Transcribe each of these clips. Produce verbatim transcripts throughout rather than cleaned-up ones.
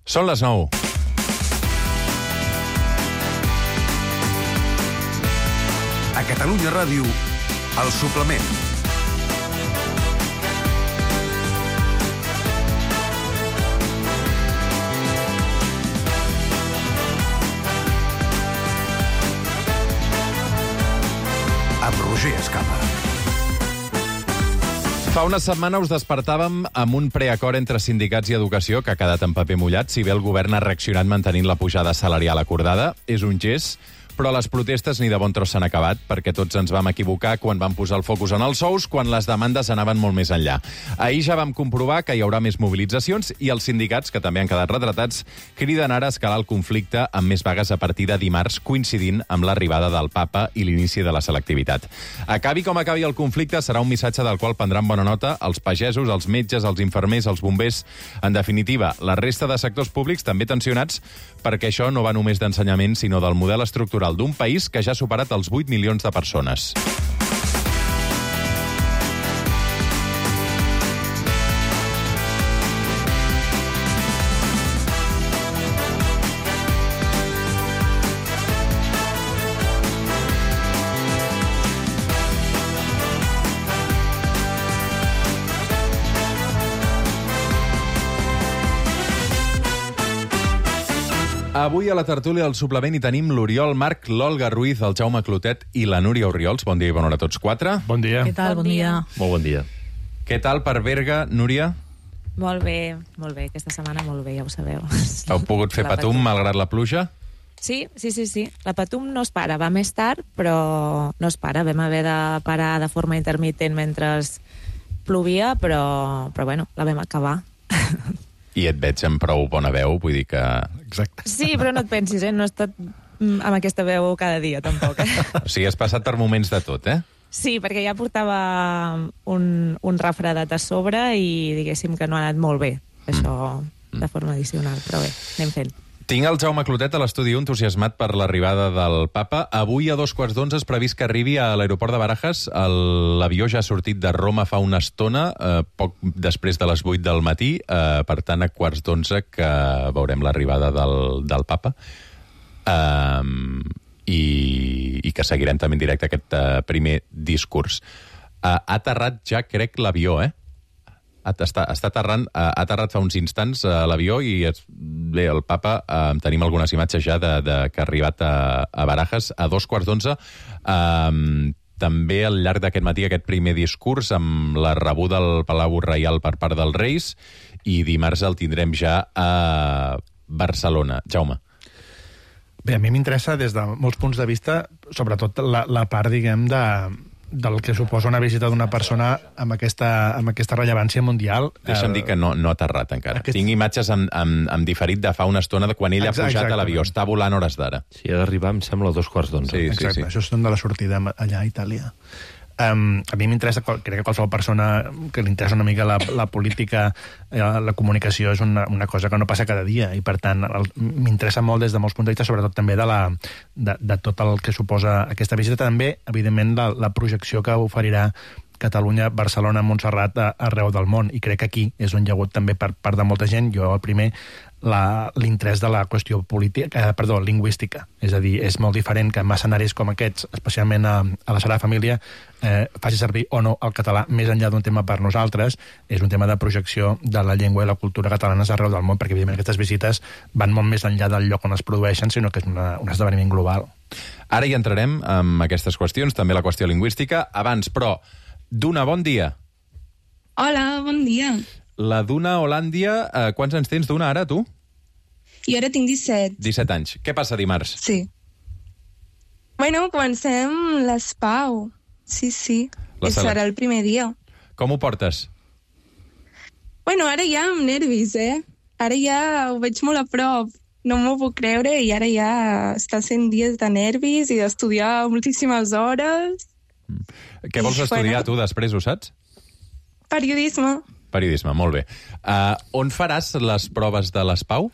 Són les nou. A Catalunya Ràdio, El Suplement. Amb Roger Escapa. Fa una setmana us despertàvem amb un preacord entre sindicats i educació que ha quedat en paper mullat. Si bé el govern ha reaccionat mantenint la pujada salarial acordada, és un gest, però les protestes ni de bon tros s'han acabat, perquè tots ens vam equivocar quan vam posar el focus en els sous, quan les demandes anaven molt més enllà. Ahir ja vam comprovar que hi haurà més mobilitzacions i els sindicats, que també han quedat retratats, criden ara a escalar el conflicte amb més vagues a partir de dimarts, coincidint amb l'arribada del papa i l'inici de la selectivitat. Acabi com acabi el conflicte, serà un missatge del qual prendran bona nota els pagesos, els metges, els infermers, els bombers. En definitiva, la resta de sectors públics també tensionats, perquè això no va només d'ensenyament, sinó del model estructural d'un país que ja ha superat els vuit milions de persones. Avui a la tertúlia del Suplement hi tenim l'Oriol Marc, l'Olga Ruiz, el Jaume Clotet i la Núria Orriols. Bon dia i bona hora a tots quatre. Bon dia. Què tal? Bon dia. Molt bon dia. Què tal per Berga, Núria? Molt bé, molt bé. Aquesta setmana molt bé, ja ho sabeu. Heu pogut fer La patum Patum. malgrat la pluja? Sí, sí, sí, sí. La Patum no es para. Va més tard, però no es para. Vam haver de parar de forma intermitent mentre plovia, però, però bueno, la vam acabar. I et veig amb prou bona veu, vull dir que... Exacte. Sí, però no et pensis, eh? No he estat mm, amb aquesta veu cada dia, tampoc. Eh? O sigui, has passat per moments de tot, eh? Sí, perquè ja portava un, un refredat a sobre i diguéssim que no ha anat molt bé, això de forma addicional. Però bé, anem fent. Tinc el Jaume Clotet a l'estudi entusiasmat per l'arribada del papa. Avui a dos quarts d'onze és previst que arribi a l'aeroport de Barajas. El- L'avió ja ha sortit de Roma fa una estona, eh, poc després de les vuit del matí. Eh, per tant, a quarts d'onze que veurem l'arribada del, del papa. Eh, i, I que seguirem també en directe aquest eh, primer discurs. Eh, ha aterrat ja, crec, l'avió, eh? Està, està aterrant, ha aterrat fa uns instants a l'avió i es, bé, el papa, eh, tenim algunes imatges ja de, de que ha arribat a, a Barajas a dos quarts d'onze. Eh, també al llarg d'aquest matí aquest primer discurs amb la rebuda al Palau Reial per part dels Reis i dimarts el tindrem ja a Barcelona. Jaume. Bé, a mi m'interessa des de molts punts de vista, sobretot la, la part, diguem, de, del que suposa una visita d'una persona amb aquesta, amb aquesta rellevància mundial. Deixa'm Eh, dir que no, no ha aterrat encara. Aquest- Tinc imatges en, en, en diferit de fa una estona de quan ell ha Exacte, pujat a l'avió. exactament. Està volant hores d'ara. Sí, ha d'arribar, em sembla, a dos quarts d'onze. Sí, sí, Exacte, sí. això són de la sortida allà a Itàlia. Um, a mi m'interessa, qual- crec que qualsevol persona que li interessa una mica la, la política, eh, la comunicació és una, una cosa que no passa cada dia i per tant el- m'interessa molt des de molts punts de vista, sobretot també de, la, de, de tot el que suposa aquesta visita, també evidentment la, la projecció que oferirà Catalunya, Barcelona, Montserrat a, arreu del món, i crec que aquí és on hi ha hagut també per part de molta gent, jo el primer, la- l'interès de la qüestió política, eh, perdó, lingüística. És a dir, és molt diferent que en escenaris com aquests, especialment a, a la Sagrada Família, eh, faci servir o no el català, més enllà d'un tema per nosaltres, és un tema de projecció de la llengua i la cultura catalanes arreu del món, perquè evidentment aquestes visites van molt més enllà del lloc on es produeixen, sinó que és una, un esdeveniment global. Ara hi entrarem amb aquestes qüestions, també la qüestió lingüística. Abans, però, Duna, bon dia. Hola, bon dia. La Duna Holàndia, eh, quants anys tens, Duna, ara, tu? Jo ara tinc disset. disset anys. Què passa dimarts? Sí. Bueno, comencem l'Espau. Sí, sí. La I sala- serà el primer dia. Com ho portes? Bueno, ara ja amb nervis, eh? Ara ja ho veig molt a prop. No m'ho puc creure i ara ja està sent dies de nervis i d'estudiar moltíssimes hores. Què vols I, estudiar, bueno. tu, després, ho saps? Periodisme. Periodisme, molt bé. Uh, on faràs les proves de l'Espau?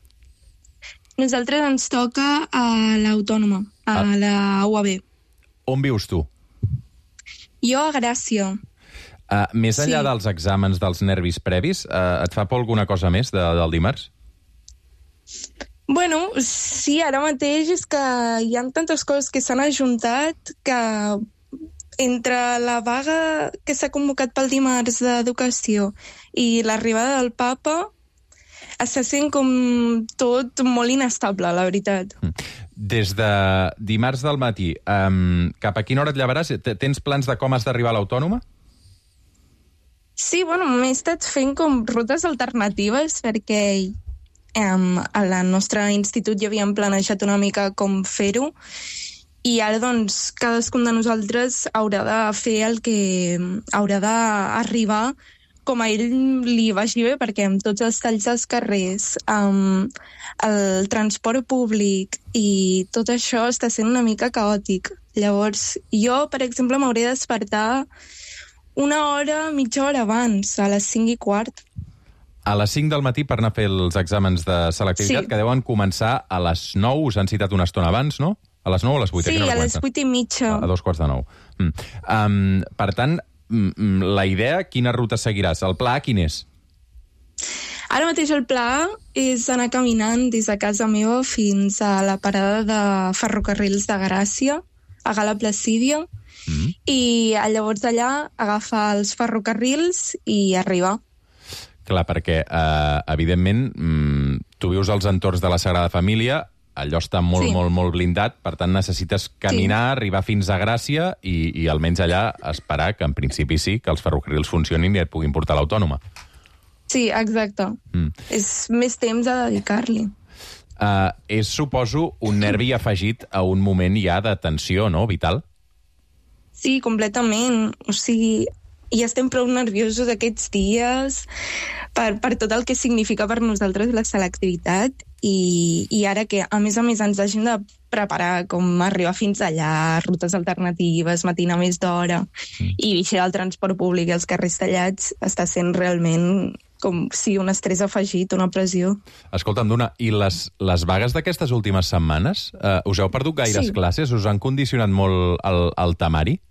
Nosaltres ens toca a l'Autònoma, a Ah. la U A B. On vius tu? Jo a Gràcia. Uh, més enllà Sí. dels exàmens dels nervis previs, uh, et fa por alguna cosa més de, del dimarts? Bueno, sí, ara mateix és que hi ha tantes coses que s'han ajuntat que entre la vaga que s'ha convocat pel dimarts d'Educació i l'arribada del papa està sent com tot molt inestable, la veritat. Des de dimarts del matí, um, cap a quina hora et llevaràs? Tens plans de com has d'arribar a l'Autònoma? Sí, bueno, m'he estat fent com rutes alternatives perquè Um, a la nostre institut ja havíem planejat una mica com fer-ho i ara doncs cadascun de nosaltres haurà de fer el que haurà d'arribar com a ell li vagi bé, perquè amb tots els talls dels carrers, um, el transport públic i tot això està sent una mica caòtic. Llavors, jo, per exemple, m'hauré de despertar una hora, mitja hora abans, a les cinc i quart. A les cinc del matí per anar a fer els exàmens de selectivitat, sí. Que deuen començar a les nou, us han citat una estona abans, no? A les nou o a les vuit? Sí, a, a les vuit i mitja. A, a dos quarts de nou. Mm. Um, per tant, mm, la idea, quina ruta seguiràs? El pla quin és? Ara mateix el pla és anar caminant des de casa meva fins a la parada de ferrocarrils de Gràcia, a Gala Placídia, mm. i llavors d'allà agafar els ferrocarrils i arribar. Clar, perquè, eh, evidentment, mm, tu vius als entorns de la Sagrada Família, allò està molt, sí. molt, molt blindat, per tant necessites caminar, sí. arribar fins a Gràcia i, i almenys allà esperar que, en principi, sí, que els ferrocarrils funcionin i et puguin portar a l'Autònoma. Sí, exacte. Mm. És més temps a dedicar-li. Uh, és, suposo, un nervi afegit a un moment ja de tensió, no?, vital? Sí, completament. O sigui, i estem prou nerviosos aquests dies per, per tot el que significa per nosaltres la selectivitat i, i ara que, a més a més, ens hagin de preparar com arribar fins allà, rutes alternatives, matinar més d'hora mm. i vigilar el transport públic i els carrers tallats, està sent realment com sí, un estrès afegit, una pressió. Escolta'm, Duna, i les, les vagues d'aquestes últimes setmanes, eh, us heu perdut gaires sí. classes? Us han condicionat molt el, el temari?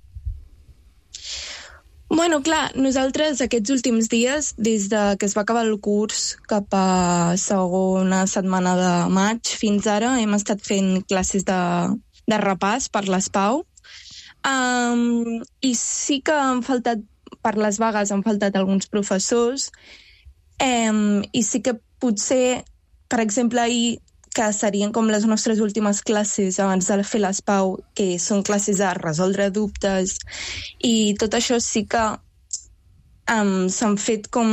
Bueno, clar, nosaltres aquests últims dies, des de que es va acabar el curs cap a segona setmana de maig fins ara, hem estat fent classes de, de repàs per l'ESPAU. Um, I sí que han faltat, per les vagues han faltat alguns professors, um, i sí que potser, per exemple, ahir, que serien com les nostres últimes classes abans de fer l'ESPAU, que són classes de resoldre dubtes, i tot això sí que um, s'han fet com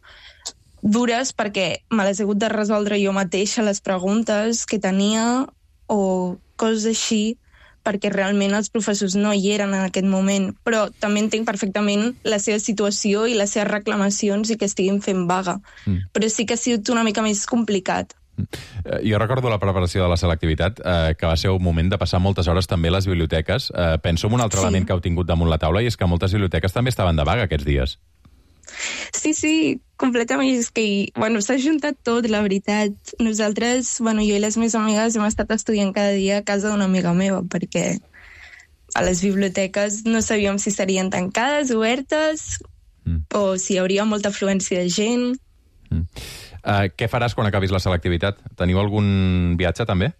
dures perquè me les he hagut de resoldre jo mateixa, les preguntes que tenia o coses així, perquè realment els professors no hi eren en aquest moment, però també entenc perfectament la seva situació i les seves reclamacions i que estiguin fent vaga. Mm. Però sí que ha sigut una mica més complicat. Jo recordo la preparació de la selectivitat, eh, que va ser un moment de passar moltes hores també a les biblioteques. Eh, penso en un altre sí. element que heu tingut damunt la taula, i és que moltes biblioteques també estaven de vaga aquests dies. Sí, sí, completament. És que, bueno, s'ha juntat tot, la veritat. Nosaltres, bueno, jo i les meves amigues hem estat estudiant cada dia a casa d'una amiga meva, perquè a les biblioteques no sabíem si serien tancades, obertes, mm. o si hi hauria molta afluència de gent. Mm. Uh, què faràs quan acabis la selectivitat? Teniu algun viatge, també?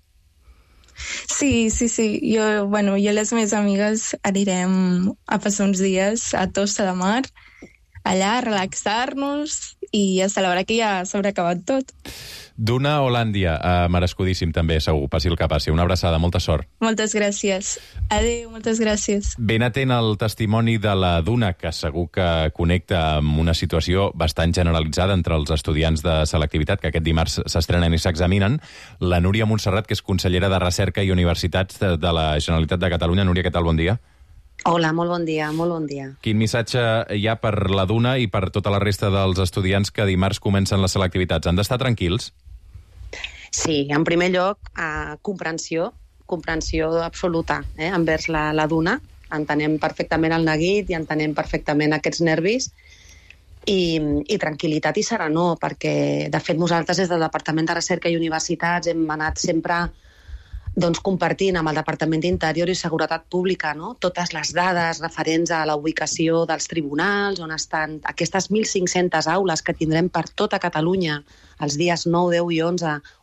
Sí, sí, sí. Jo, bueno, jo i les meves amigues anirem a passar uns dies a Tossa de Mar, allà a relaxar-nos i a celebrar que ja s'haurà acabat tot. Duna Holàndia, uh, merescudíssim també, segur, passi el que passi. Una abraçada, molta sort. Moltes gràcies. Adéu, moltes gràcies. Ben atent el testimoni de la Duna, que segur que connecta amb una situació bastant generalitzada entre els estudiants de selectivitat que aquest dimarts s'estrenen i s'examinen. La Núria Montserrat, que és consellera de Recerca i Universitats de, de la Generalitat de Catalunya. Núria, què tal? Bon dia. Hola, molt bon dia, molt bon dia. Quin missatge hi ha per la Duna i per tota la resta dels estudiants que dimarts comencen les selectivitats? Han d'estar tranquils? Sí, en primer lloc, eh, comprensió, comprensió absoluta eh, envers la, la Duna. Entenem perfectament el neguit i entenem perfectament aquests nervis i, i tranquil·litat i serenor, perquè, de fet, nosaltres des del Departament de Recerca i Universitats hem anat sempre doncs, compartint amb el Departament d'Interior i Seguretat Pública, no? Totes les dades referents a la ubicació dels tribunals, on estan aquestes mil cinc-centes aules que tindrem per tota Catalunya els dies nou, deu i onze,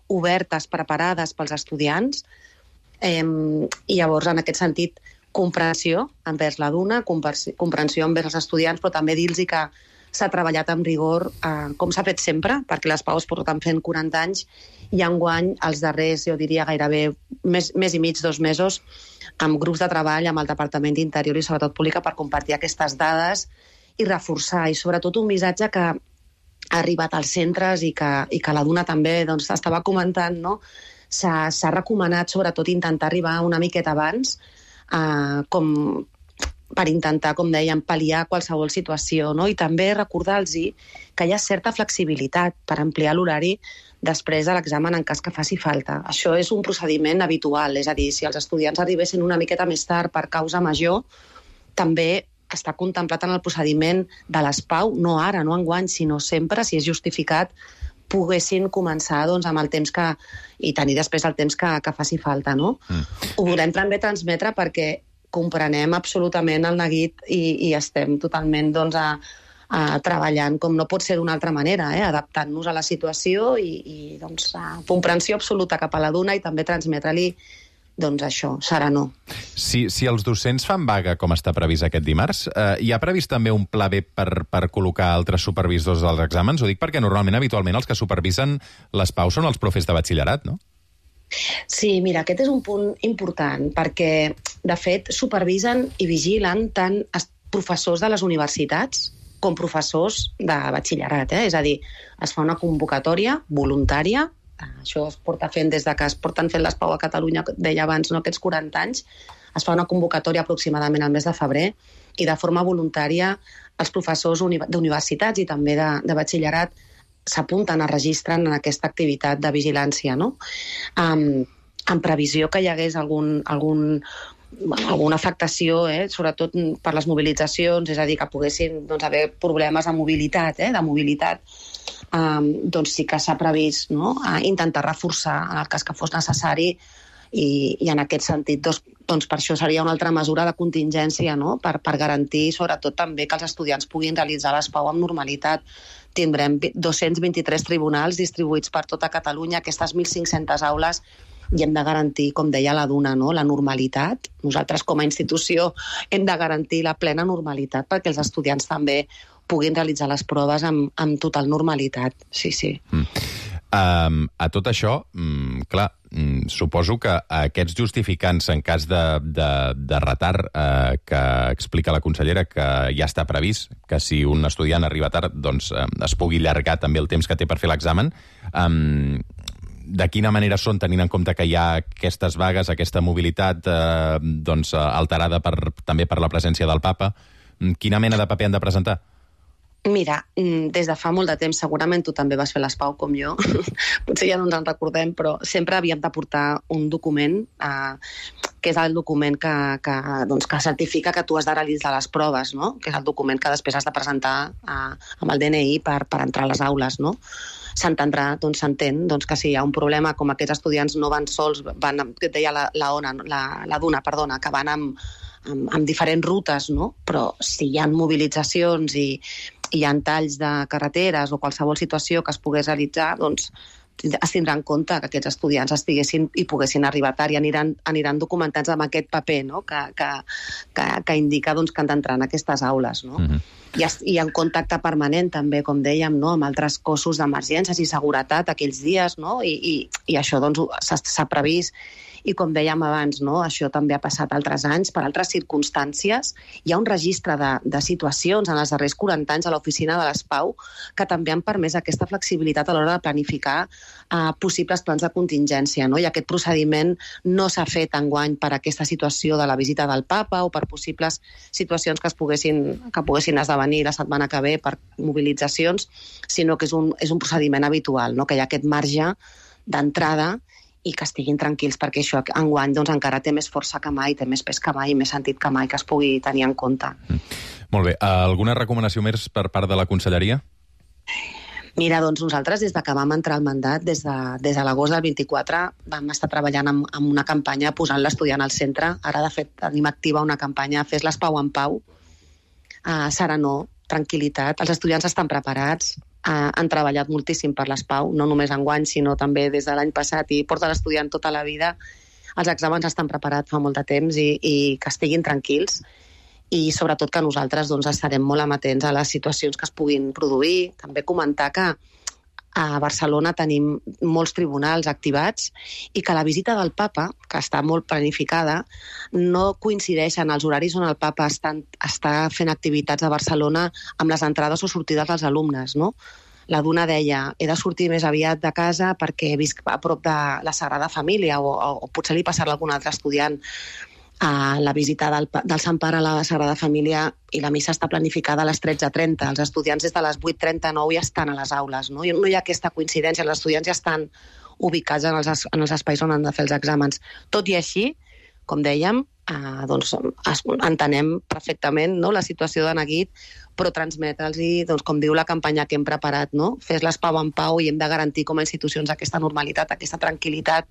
obertes, preparades pels estudiants, eh, i llavors, en aquest sentit, comprensió envers la duna, comprensió envers els estudiants, però també dir-los que s'ha treballat amb rigor, eh, com s'ha fet sempre, perquè les Pau es porten fent quaranta anys, i enguany, els darrers, jo diria, gairebé més, més i mig, dos mesos, amb grups de treball, amb el Departament d'Interior i Seguretat Pública per compartir aquestes dades i reforçar, i sobretot un missatge que ha arribat als centres i que, i que la Duna també doncs, estava comentant, no? S'ha recomanat sobretot intentar arribar una miqueta abans, eh, com per intentar, com dèiem, pal·liar qualsevol situació, no? I també recordar-los que hi ha certa flexibilitat per ampliar l'horari després de l'examen en cas que faci falta. Això és un procediment habitual, és a dir, si els estudiants arribessin una miqueta més tard per causa major, també està contemplat en el procediment de les Pau, no ara, no enguany, sinó sempre, si és justificat, poguessin començar doncs, amb el temps que... i tenir després el temps que, que faci falta, no? Mm. Ho volem també transmetre perquè comprenem absolutament el neguit i, i estem totalment doncs, a, a treballant com no pot ser d'una altra manera, eh? Adaptant-nos a la situació i, i doncs, a comprensió absoluta cap a la Duna i també transmetre-li doncs això, serenor. Si, si els docents fan vaga, com està previst aquest dimarts, eh, hi ha previst també un pla B per, per col·locar altres supervisors dels exàmens? Ho dic perquè normalment, habitualment, els que supervisen les Pau són els profes de batxillerat, no? Sí, mira, aquest és un punt important, perquè, de fet, supervisen i vigilen tant professors de les universitats com professors de batxillerat, eh? És a dir, es fa una convocatòria voluntària. Això es porta fent des de que es porten fent les Pau a Catalunya, deia abans, no, aquests quaranta anys. Es fa una convocatòria aproximadament al mes de febrer i de forma voluntària els professors d'universitats i també de, de batxillerat s'apunten, es registren en aquesta activitat de vigilància, no? Um, en previsió que hi hagués algun, algun, alguna afectació, eh? Sobretot per les mobilitzacions, és a dir, que poguessin doncs, haver problemes de mobilitat, eh? de mobilitat, um, doncs sí que s'ha previst, no? A intentar reforçar en el cas que fos necessari i, i en aquest sentit doncs, doncs per això seria una altra mesura de contingència, no? per, per garantir sobretot també que els estudiants puguin realitzar les Pau amb normalitat. Tindrem dos-cents vint-i-tres tribunals distribuïts per tota Catalunya, aquestes mil cinc-centes aules, i hem de garantir, com deia la Duna, no? la normalitat. Nosaltres, com a institució, hem de garantir la plena normalitat perquè els estudiants també puguin realitzar les proves amb, amb total normalitat. Sí, sí. Mm. Um, a tot això, mm, clar, mm, suposo que aquests justificants en cas de, de, de retard eh, que explica la consellera que ja està previst, que si un estudiant arriba tard doncs eh, es pugui allargar també el temps que té per fer l'examen, um, de quina manera són, tenint en compte que hi ha aquestes vagues, aquesta mobilitat eh, doncs, alterada per, també per la presència del papa? Quina mena de paper han de presentar? Mira, des de fa molt de temps, segurament tu també vas fer les Pau com jo, potser ja no ens en recordem, però sempre havíem de portar un document, eh, que és el document que, que, doncs, que certifica que tu has de realitzar les proves, no? Que és el document que després has de presentar eh, amb el D N I per, per entrar a les aules, no? S'entendrà, doncs s'entén doncs, que si hi ha un problema com aquests estudiants no van sols, van, que et deia la, la, ona, la, la Duna, perdona, que van amb, amb, amb diferents rutes, no? Però si hi ha mobilitzacions i hi ha talls de carreteres o qualsevol situació que es pogués realitzar, doncs es tindrà en compte que aquests estudiants estiguessin i poguessin arribar tard i aniran, aniran documentats amb aquest paper, no? que, que, que, que indica doncs, que han d'entrar en aquestes aules. No? Mm-hmm. I, I en contacte permanent també, com dèiem, no? amb altres cossos d'emergències i seguretat aquells dies, no? I, i, i això doncs, s'ha previst. I com dèiem abans, no? Això també ha passat altres anys per altres circumstàncies. Hi ha un registre de, de situacions en els darrers quaranta anys a l'oficina de les Pau que també han permès aquesta flexibilitat a l'hora de planificar eh, possibles plans de contingència. No? I aquest procediment no s'ha fet enguany per aquesta situació de la visita del papa o per possibles situacions que es poguessin, que poguessin esdevenir la setmana que ve per mobilitzacions, sinó que és un, és un procediment habitual, no? Que hi ha aquest marge d'entrada i que estiguin tranquils, perquè això enguany doncs, encara té més força que mai, té més pes que mai i més sentit que mai que es pugui tenir en compte. Mm. Molt bé. Alguna recomanació més per part de la conselleria? Mira, doncs nosaltres, des de que vam entrar al mandat, des de, des de l'agost del vint-i-quatre, vam estar treballant amb, amb una campanya posant l'estudiant al centre. Ara, de fet, tenim activa una campanya Fes les Pau en Pau. Uh, serenor, tranquil·litat. Els estudiants estan preparats. Uh, han treballat moltíssim per l'S P A U, no només enguany, sinó també des de l'any passat, i porten estudiant tota la vida. Els exàmens estan preparats fa molt de temps i, i que estiguin tranquils, i sobretot que nosaltres doncs, estarem molt amatents a les situacions que es puguin produir. També comentar que a Barcelona tenim molts tribunals activats i que la visita del papa, que està molt planificada, no coincideix en els horaris on el papa està, està fent activitats a Barcelona amb les entrades o sortides dels alumnes, no? La Duna deia, he de sortir més aviat de casa perquè visc a prop de la Sagrada Família o, o, o potser li passarà a algun altre estudiant a la visita del, del Sant Pare a la Sagrada Família, i la missa està planificada a les tretze trenta. Els estudiants des de les vuit trenta-nou ja estan a les aules, no? No hi ha aquesta coincidència, els estudiants ja estan ubicats en els, en els espais on han de fer els exàmens. Tot i així, com dèiem, eh, doncs, entenem perfectament, no?, la situació de neguit, però transmetre'ls, doncs, com diu la campanya que hem preparat, no? Fes-les pau en pau, i hem de garantir com a institucions aquesta normalitat, aquesta tranquil·litat,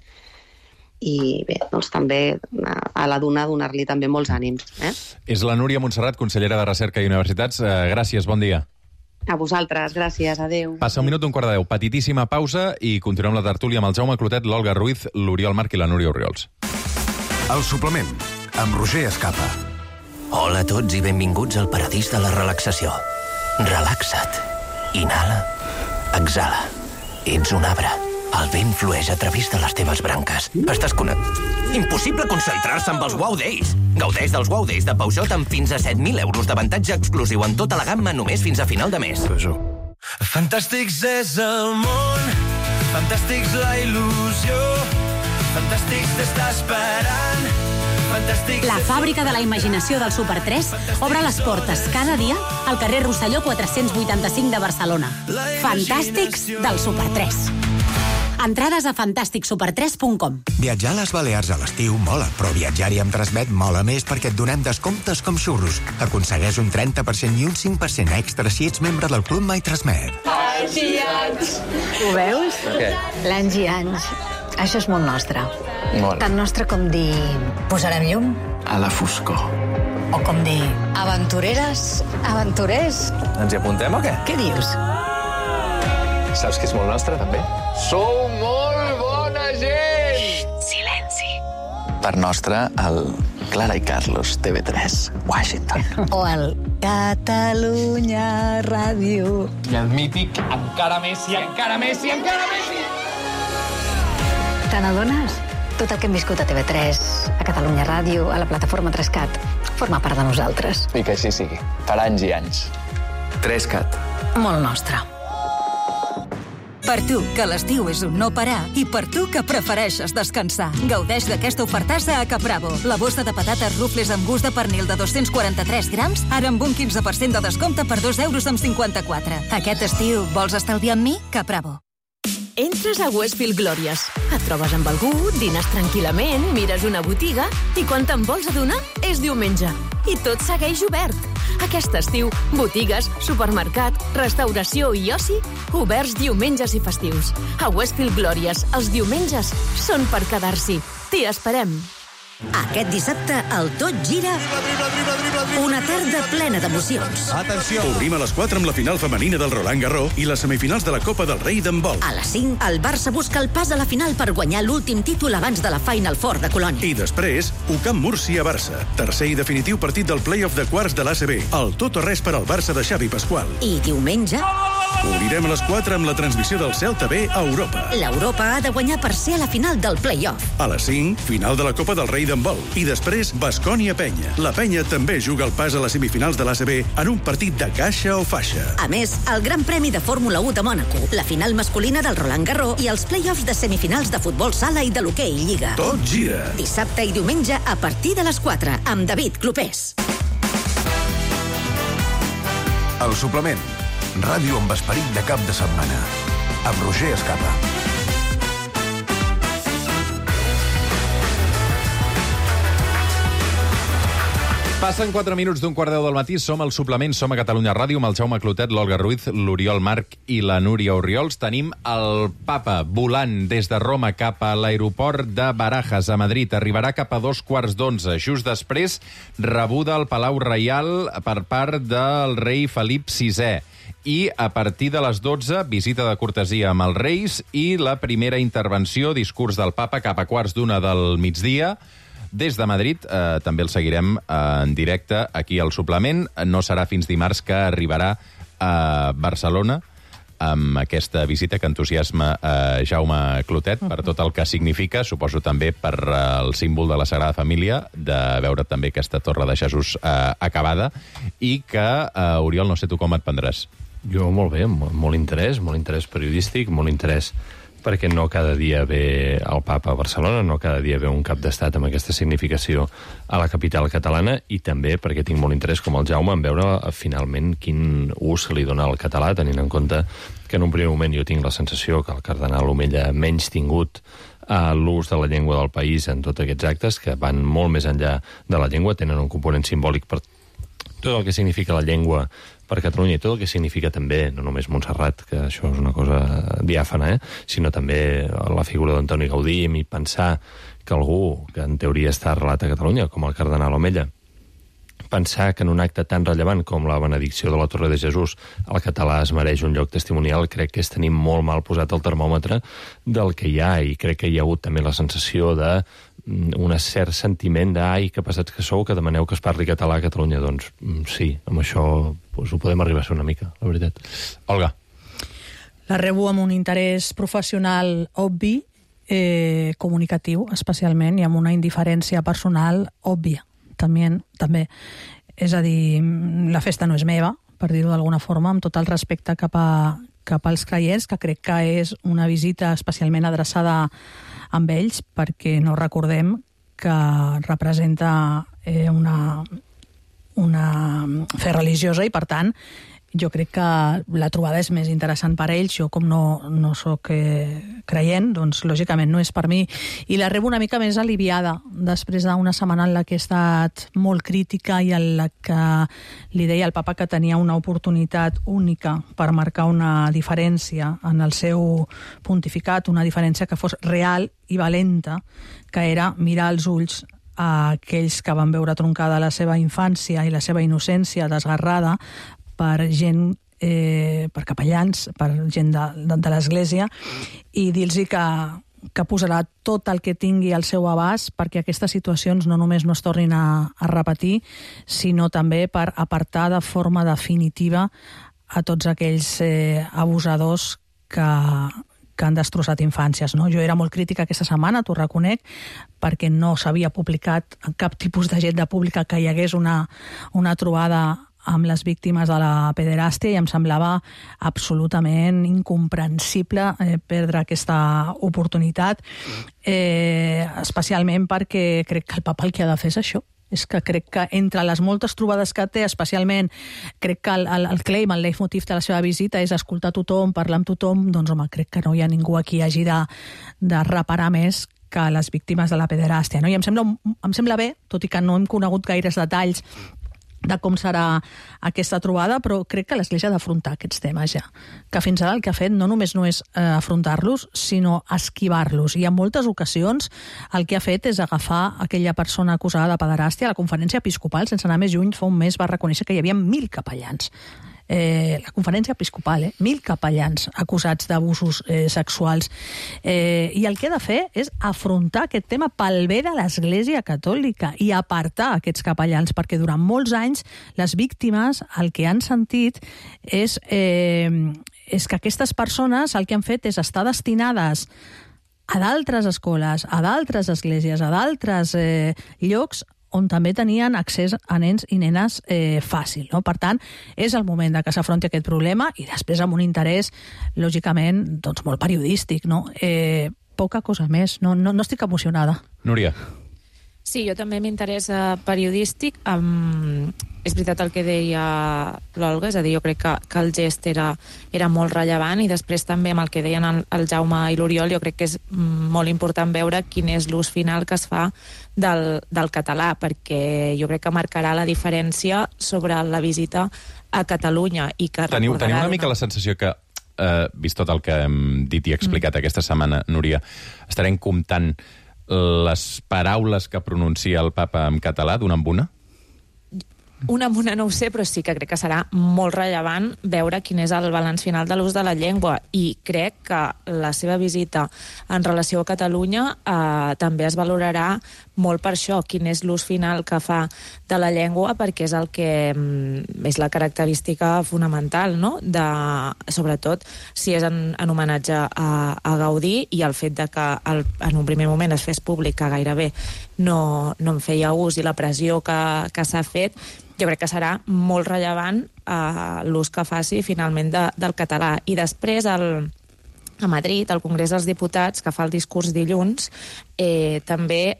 i bé, doncs també a la Duna donar-li també molts ànims. Eh? És la Núria Montserrat, consellera de Recerca i Universitats. Uh, gràcies, bon dia. A vosaltres, gràcies, adeu. Passa un minut d'un quart de deu. Petitíssima pausa i continuem la tertúlia amb el Jaume Clotet, l'Olga Ruiz, l'Oriol Marc i la Núria Orriols. El suplement, amb Roger Escapa. Hola a tots i benvinguts al paradís de la relaxació. Relaxa't. Inhala. Exhala. Ets un arbre. El vent flueix a través de les teves branques. Estàs connectat. Impossible concentrar-se amb els Wow Days. Gaudeix dels Wow Days de Peugeot amb fins a set mil euros d'avantatge exclusiu en tota la gamma només fins a final de mes. Peugeot. Fantàstics és el món, fantàstics la il·lusió, fantàstics t'està esperant, fantàstics... La fàbrica de la imaginació del Super tres obre les portes cada dia al carrer Rosselló quatre-cents vuitanta-cinc de Barcelona. Fantàstics del Super tres. Entrades a fantàstic super tres punt com. Viatjar a les Balears a l'estiu mola, però viatjar-hi amb Transmet mola més perquè et donem descomptes com xurros. Aconsegueix un trenta per cent i un cinc per cent extra si ets membre del Club My Transmet. Anys i anys. Ho veus? Què? L'anys i anys. Això és molt nostre. Molt. Tan nostre com dir... Posarem llum? A la foscor. O com dir... Aventureres, aventurers. Ens hi apuntem o què? Què dius? Saps que és molt nostre, també? Sou molt bona gent! Xxt, silenci. Per nostre, el Clara i Carlos, T V tres, Washington. O el Catalunya Ràdio. I el mític encara més i encara més i encara més i... Te n'adones? Tot el que hem viscut a T V tres, a Catalunya Ràdio, a la plataforma tres cat, forma part de nosaltres. I que així sigui. Per anys i anys. tres cat. Molt nostre. Per tu, que l'estiu és un no parar, i per tu, que prefereixes descansar. Gaudeix d'aquesta ofertassa a Capravo. La bossa de patates rufles amb gust de pernil de dos-cents quaranta-tres grams, ara amb un quinze per cent de descompte per dos euros amb cinquanta-quatre. Aquest estiu, vols estalviar amb mi? Capravo. Entres a Westfield Glòries. Et trobes amb algú, dines tranquil·lament, mires una botiga i quan te'n vols adonar és diumenge. I tot segueix obert. Aquest estiu, botigues, supermercat, restauració i oci, oberts diumenges i festius. A Westfield Glòries, els diumenges són per quedar-s'hi. T'hi esperem. Aquest dissabte, el Tot Gira, una tarda plena d'emocions. Atenció! Obrim a les quatre amb la final femenina del Roland Garros i les semifinals de la Copa del Rei d'handbol. A les cinc, el Barça busca el pas a la final per guanyar l'últim títol abans de la Final Four de Colònia. I després, U C A M Múrcia-Barça. Tercer i definitiu partit del play-off de quarts de l'A C B. El tot o res per al Barça de Xavi Pasqual. I diumenge... Obrirem a les quatre amb la transmissió del Celta B a Europa. L'Europa ha de guanyar per ser a la final del play-off. A les cinc, final de la Copa del Rei d'handbol. I després, Baskonia-Penya. La Penya també juga el pas a les semifinals de l'A C B en un partit de caixa o faixa. A més, el Gran Premi de Fórmula u de Mònaco, la final masculina del Roland Garros i els play-offs de semifinals de futbol sala i de l'hoquei Lliga. Tot gira. Dissabte i diumenge a partir de les quatre, amb David Clopés. El suplement. Ràdio amb esperit de cap de setmana. Amb Roger Escapa. Passen quatre minuts d'un quart deu del matí, som al suplement, som a Catalunya Ràdio, amb el Jaume Clotet, l'Olga Ruiz, l'Oriol Marc i la Núria Orriols. Tenim el Papa volant des de Roma cap a l'aeroport de Barajas, a Madrid. Arribarà cap a dos quarts d'onze. Just després, rebuda al Palau Reial per part del rei Felip sisè. I a partir de les dotze, visita de cortesia amb els Reis i la primera intervenció, discurs del Papa cap a quarts d'una del migdia. Des de Madrid, eh, també el seguirem eh, en directe aquí al suplement. No serà fins dimarts que arribarà a Barcelona amb aquesta visita que entusiasma eh, Jaume Clotet per tot el que significa, suposo també per eh, el símbol de la Sagrada Família, de veure també aquesta Torre de Jesús eh, acabada, i que, eh, Oriol, no sé tu com et prendràs. Jo molt bé, amb molt interès, molt interès periodístic, molt interès perquè no cada dia ve el Papa a Barcelona, no cada dia ve un cap d'estat amb aquesta significació a la capital catalana, i també perquè tinc molt interès, com el Jaume, en veure finalment quin ús li dona al català, tenint en compte que en un primer moment jo tinc la sensació que el cardenal Omella ha menys tingut a l'ús de la llengua del país en tots aquests actes, que van molt més enllà de la llengua, tenen un component simbòlic per tot el que significa la llengua per Catalunya i tot el que significa també, no només Montserrat, que això és una cosa diàfana, eh? sinó també la figura d'Antoni Gaudí, i pensar que algú que en teoria està arrelat a Catalunya, com el cardenal Omella, pensar que en un acte tan rellevant com la benedicció de la Torre de Jesús el català es mereix un lloc testimonial, crec que és tenir molt mal posat el termòmetre del que hi ha, i crec que hi ha hagut també la sensació de un cert sentiment de ai, que passats que sou, que demaneu que es parli català a Catalunya. Doncs sí, amb això doncs, ho podem arribar a ser una mica, la veritat. Olga. La rebo amb un interès professional obvi, eh, comunicatiu especialment, i amb una indiferència personal òbvia també, també. És a dir, la festa no és meva, per dir-ho d'alguna forma, amb tot el respecte cap a cap als creients, que crec que és una visita especialment adreçada amb ells, perquè no recordem que representa eh, una, una fe religiosa, i per tant jo crec que la trobada és més interessant per a ells. Jo, com no, no soc eh, creient, doncs lògicament no és per mi, i la rebo una mica més aliviada després d'una setmana en la que he estat molt crítica i en la que li deia al Papa que tenia una oportunitat única per marcar una diferència en el seu pontificat, una diferència que fos real i valenta, que era mirar als ulls a aquells que van veure troncada la seva infància i la seva innocència desgarrada per gent, eh, per capellans, per gent de, de, de l'Església, i dir-los que, que posarà tot el que tingui al seu abast perquè aquestes situacions no només no es tornin a, a repetir, sinó també per apartar de forma definitiva a tots aquells eh, abusadors que, que han destrossat infàncies. No? Jo era molt crítica aquesta setmana, t'ho reconec, perquè no s'havia publicat en cap tipus d'agenda pública que hi hagués una, una trobada amb les víctimes de la pederàstia, i em semblava absolutament incomprensible eh, perdre aquesta oportunitat, eh, especialment perquè crec que el Papa el que ha de fer és això. És que crec que entre les moltes trobades que té, especialment, crec que el, el, el claim, el leitmotiv de la seva visita és escoltar tothom, parlar amb tothom, doncs home, crec que no hi ha ningú aquí que hagi de, de reparar més que les víctimes de la pederàstia. No? I em sembla, em sembla bé, tot i que no hem conegut gaires detalls de com serà aquesta trobada, però crec que l'Església ha d'afrontar aquests temes ja. Que fins ara el que ha fet no només no és eh, afrontar-los, sinó esquivar-los. I en moltes ocasions el que ha fet és agafar aquella persona acusada de pederàstia. A la conferència episcopal, sense anar més lluny, fa un mes va reconèixer que hi havia mil capellans. Eh, la conferència episcopal, eh? mil capellans acusats d'abusos eh, sexuals, eh, i el que ha de fer és afrontar aquest tema pel bé de l'Església Catòlica i apartar aquests capellans, perquè durant molts anys les víctimes el que han sentit és, eh, és que aquestes persones el que han fet és estar destinades a d'altres escoles, a d'altres esglésies, a d'altres eh, llocs on també tenien accés a nens i nenes eh, fàcil. No? Per tant, és el moment de que s'afronti aquest problema, i després amb un interès, lògicament, doncs, molt periodístic. No? Eh, poca cosa més. No, no, no estic emocionada. Núria. Sí, jo també m'interès periodístic. Um, és veritat el que deia l'Olga, és a dir, jo crec que, que el gest era, era molt rellevant, i després també amb el que deien el, el Jaume i l'Oriol, jo crec que és molt important veure quin és l'ús final que es fa del, del català, perquè jo crec que marcarà la diferència sobre la visita a Catalunya. I que teniu, teniu una mica la sensació que, eh, vist tot el que hem dit i explicat mm. aquesta setmana, Núria, estarem comptant les paraules que pronuncia el papa en català, d'una en una? Una amb una no ho sé, però sí que crec que serà molt rellevant veure quin és el balanç final de l'ús de la llengua, i crec que la seva visita en relació a Catalunya eh, també es valorarà molt per això, quin és l'ús final que fa de la llengua, perquè és el que és la característica fonamental, no? De, sobretot si és en, en homenatge a, a Gaudí, i el fet de que el, en un primer moment es fes públic que gairebé no, no en feia ús, i la pressió que, que s'ha fet, jo crec que serà molt rellevant eh, l'ús que faci finalment de, del català. I després el, a Madrid, al Congrés dels Diputats, que fa el discurs dilluns, eh, també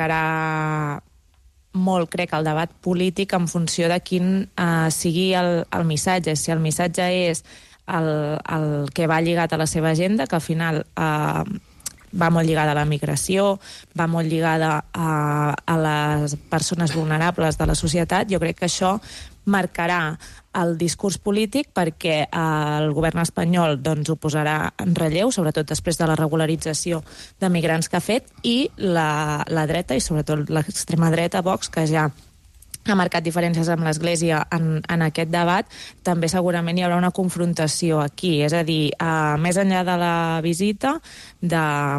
marcarà molt, crec, el debat polític en funció de quin eh, sigui el, el missatge. Si el missatge és el, el que va lligat a la seva agenda, que al final eh, va molt lligada a la migració, va molt lligada a, a les persones vulnerables de la societat, jo crec que això marcarà el discurs polític, perquè el govern espanyol doncs, ho posarà en relleu, sobretot després de la regularització de migrants que ha fet, i la, la dreta, i sobretot l'extrema dreta, Vox, que ja ha marcat diferències amb l'Església en, en aquest debat, també segurament hi haurà una confrontació aquí. És a dir, eh, més enllà de la visita de,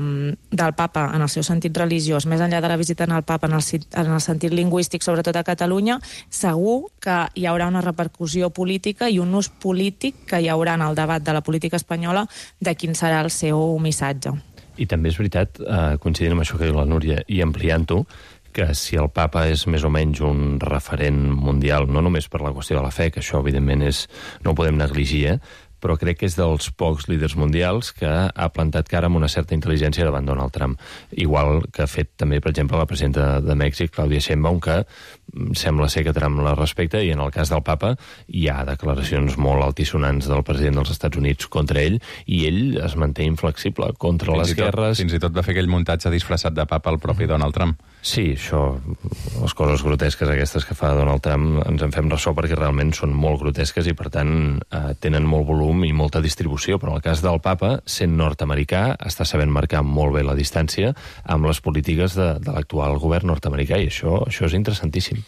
del papa en el seu sentit religiós, més enllà de la visita en el papa en el, en el sentit lingüístic, sobretot a Catalunya, segur que hi haurà una repercussió política i un ús polític que hi haurà en el debat de la política espanyola de quin serà el seu missatge. I també és veritat, eh, coincidint amb això que diu la Núria, i ampliant-ho, que si el papa és més o menys un referent mundial, no només per la qüestió de la fe, que això evidentment és, no ho podem negligir, eh? però crec que és dels pocs líders mundials que ha plantat cara amb una certa intel·ligència davant Donald Trump. Igual que ha fet també, per exemple, la presidenta de Mèxic, Claudia Sheinbaum, que sembla ser que Trump la respecta, i en el cas del papa hi ha declaracions molt altisonants del president dels Estats Units contra ell, i ell es manté inflexible contra fins les guerres. Fins i tot va fer aquell muntatge disfressat de papa el propi Donald Trump. Sí, això, les coses grotesques aquestes que fa Donald Trump, ens en fem ressò perquè realment són molt grotesques i, per tant, eh, tenen molt volum i molta distribució, però en el cas del papa, sent nord-americà, està sabent marcar molt bé la distància amb les polítiques de, de l'actual govern nord-americà, i això, això és interessantíssim.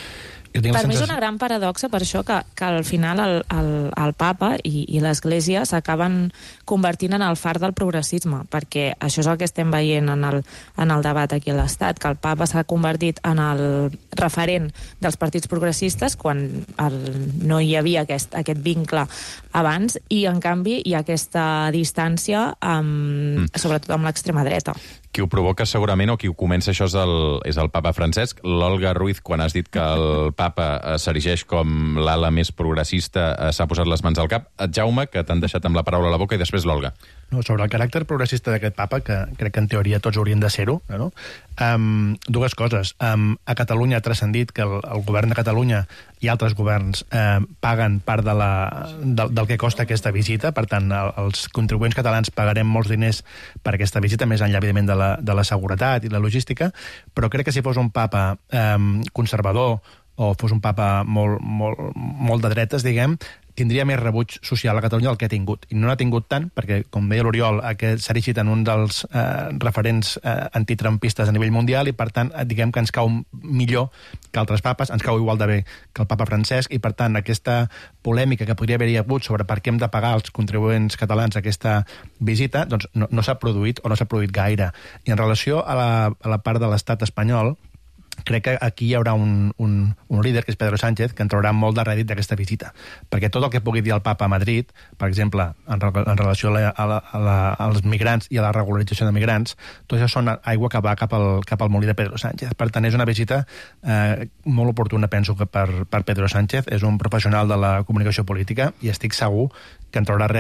Per mi és una gran paradoxa per això que, que al final el, el, el papa i, i l'Església s'acaben convertint en el far del progressisme, perquè això és el que estem veient en el, en el debat aquí a l'Estat, que el papa s'ha convertit en el referent dels partits progressistes quan el, no hi havia aquest, aquest vincle abans, i en canvi hi ha aquesta distància amb, mm. sobretot amb l'extrema dreta. Qui ho provoca segurament, o qui ho comença això, és el, és el papa Francesc. L'Olga Ruiz, quan has dit que el papa s'erigeix com l'ala més progressista, s'ha posat les mans al cap. Jaume, que t'han deixat amb la paraula a la boca, i després l'Olga. No, sobre el caràcter progressista d'aquest papa, que crec que en teoria tots haurien de ser-ho, no? Um, dues coses. Um, a Catalunya ha transcendit que el, el govern de Catalunya i altres governs eh, paguen part de la, del, del que costa aquesta visita, per tant, el, els contribuents catalans pagarem molts diners per aquesta visita, més enllà, evidentment, de la, de la seguretat i la logística, però crec que si fos un papa eh, conservador o fos un papa molt, molt, molt de dretes, diguem, tindria més rebuig social a Catalunya del que ha tingut. I no n'ha tingut tant, perquè, com deia l'Oriol, s'ha erigit en un dels eh, referents eh, antitrampistes a nivell mundial, i, per tant, diguem que ens cau millor que altres papes, ens cau igual de bé que el papa Francesc, i, per tant, aquesta polèmica que podria haver-hi hagut sobre per què hem de pagar als contribuents catalans aquesta visita, doncs no, no s'ha produït, o no s'ha produït gaire. I en relació a la, a la part de l'estat espanyol, crec que aquí hi haurà un, un, un líder, que és Pedro Sánchez, que en traurà molt de rèdit d'aquesta visita. Perquè tot el que pugui dir el papa a Madrid, per exemple, en, en relació a la, a, la, a la, als migrants i a la regularització de migrants, tot això són aigua que va cap al, cap al molí de Pedro Sánchez. Per tant, és una visita eh, molt oportuna, penso, que per, per Pedro Sánchez. És un professional de la comunicació política, i estic segur que en traurà rèdit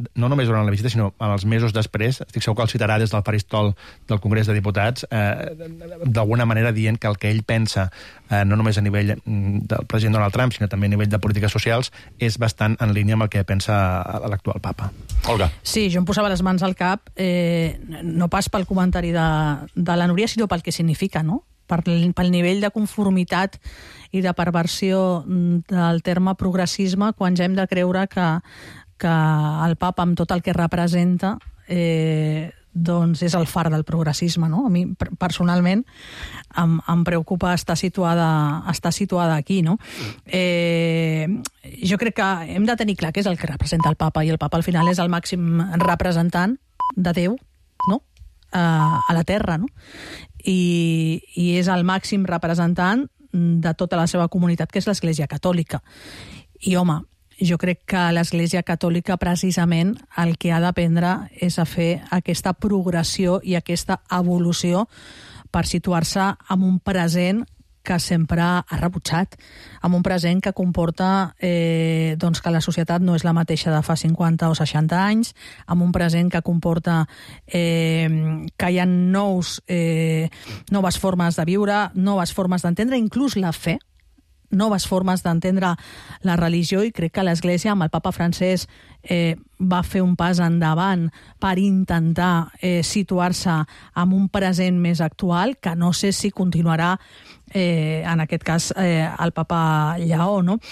no només durant la visita, sinó en els mesos després, estic segur que el citarà des del faristol del Congrés de Diputats, eh, d'alguna manera dient que el que ell pensa, eh, no només a nivell del president Donald Trump, sinó també a nivell de polítiques socials, és bastant en línia amb el que pensa l'actual papa. Olga. Sí, jo em posava les mans al cap, eh, no pas pel comentari de, de la Núria, sinó pel que significa, no? Pel, pel nivell de conformitat i de perversió del terme progressisme, quan ja hem de creure que, que el papa, amb tot el que representa, eh, doncs és el far del progressisme, no? A mi, personalment, em, em preocupa estar situada, estar situada aquí, no? Eh, jo crec que hem de tenir clar què és el que representa el papa, i el papa al final és el màxim representant de Déu, no?, a, a la Terra, no? I, i és el màxim representant de tota la seva comunitat, que és l'Església Catòlica. I, home, jo crec que l'Església Catòlica precisament el que ha d'aprendre és a fer aquesta progressió i aquesta evolució per situar-se en un present que sempre ha rebutjat, amb un present que comporta eh, doncs que la societat no és la mateixa de fa cinquanta o seixanta anys, amb un present que comporta eh, que hi ha nous, eh, noves formes de viure, noves formes d'entendre, inclús la fe, noves formes d'entendre la religió, i crec que l'Església, amb el papa francès, eh, va fer un pas endavant per intentar eh, situar-se en un present més actual, que no sé si continuarà, eh, en aquest cas, eh, el papa Lleó, no?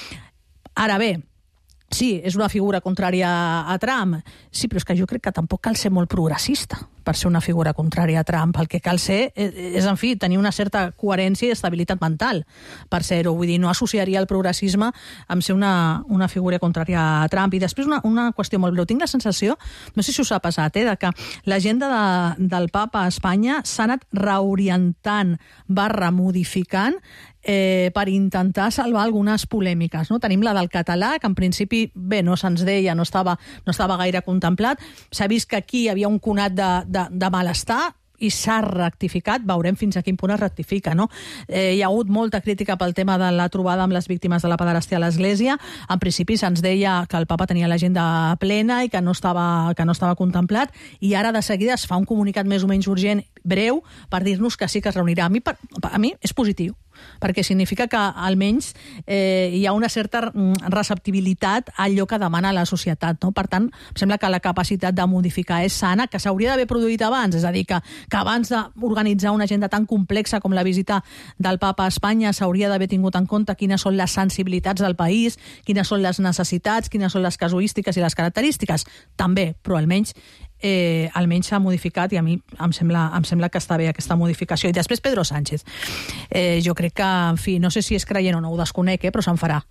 Ara bé, sí, és una figura contrària a Trump, sí, però és que jo crec que tampoc cal ser molt progressista per ser una figura contrària a Trump. El que cal ser és, en fi, tenir una certa coherència i estabilitat mental per ser-ho. Vull dir, no associaria el progressisme amb ser una, una figura contrària a Trump. I després una, una qüestió molt breu. Tinc la sensació, no sé si us ha passat, eh, de que l'agenda de, del papa a Espanya s'ha anat reorientant barra modificant eh, per intentar salvar algunes polèmiques, no? Tenim la del català, que en principi, bé, no se'ns deia, no estava, no estava gaire contemplat. S'ha vist que aquí hi havia un conat de, de, de malestar, i s'ha rectificat, veurem fins a quin punt es rectifica, no? Eh, hi ha hagut molta crítica pel tema de la trobada amb les víctimes de la pederàstia a l'Església. En principi se'ns deia que el papa tenia l'agenda plena i que no estava, que no estava contemplat, i ara de seguida es fa un comunicat més o menys urgent, breu, per dir-nos que sí que es reunirà. A mi, per, a mi és positiu, perquè significa que almenys eh, hi ha una certa receptibilitat a allò que demana la societat, no? Per tant, em sembla que la capacitat de modificar és sana, que s'hauria d'haver produït abans, és a dir, que, que abans d'organitzar una agenda tan complexa com la visita del papa a Espanya s'hauria d'haver tingut en compte quines són les sensibilitats del país, quines són les necessitats, quines són les casuístiques i les característiques. També, però almenys Eh, almenys s'ha modificat, i a mi em sembla, em sembla que està bé aquesta modificació. I després Pedro Sánchez. Eh, jo crec que, en fi, no sé si és creient o no, ho desconec, eh, però se'n farà.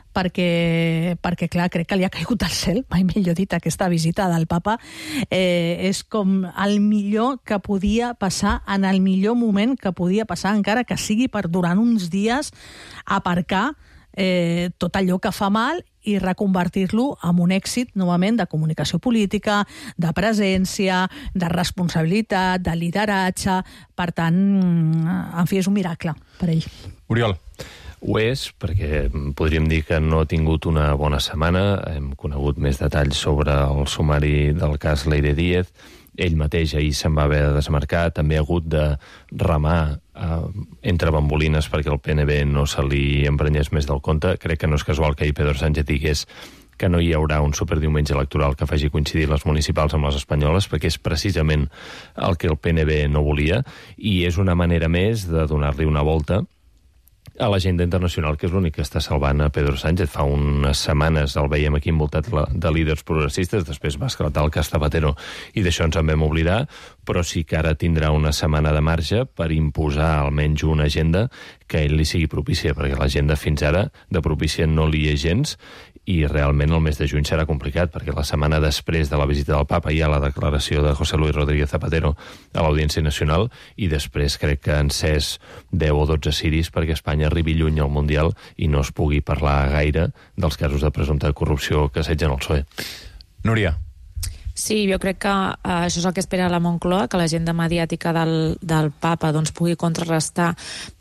Perquè, perquè, clar, crec que li ha caigut al cel, mai millor dit, aquesta visita del papa. Eh, és com el millor que podia passar, en el millor moment que podia passar, encara que sigui per durant uns dies aparcar eh, tot allò que fa mal i reconvertir-lo en un èxit, novament, de comunicació política, de presència, de responsabilitat, de lideratge. Per tant, en fi, és un miracle per ell. Oriol. Ho és, perquè podríem dir que no ha tingut una bona setmana. Hem conegut més detalls sobre el sumari del cas Leire Díez. Ell mateix ahir se'n va haver de desmarcar. També ha hagut de remar eh, entre bambolines perquè el P N B no se li emprenyés més del compte. Crec que no és casual que ahir Pedro Sánchez digués que no hi haurà un superdiumenge electoral que faci coincidir les municipals amb les espanyoles, perquè és precisament el que el P N B no volia, i és una manera més de donar-li una volta a l'agenda internacional, que és l'únic que està salvant a Pedro Sánchez. Fa unes setmanes el veiem aquí envoltat de líders progressistes, després va esclatar el cas Zapatero i d'això ens en vam oblidar, però sí que ara tindrà una setmana de marge per imposar almenys una agenda que a ell li sigui propícia, perquè l'agenda fins ara de propícia no li és gens, i realment el mes de juny serà complicat, perquè la setmana després de la visita del papa hi ha la declaració de José Luis Rodríguez Zapatero a l'Audiència Nacional, i després crec que ha encès deu o dotze ciris perquè Espanya arribi lluny al Mundial i no es pugui parlar gaire dels casos de presumpta corrupció que assetgen el P S O E. Núria. Sí, jo crec que uh, això és el que espera la Moncloa, que l'agenda mediàtica del, del papa doncs, pugui contrarrestar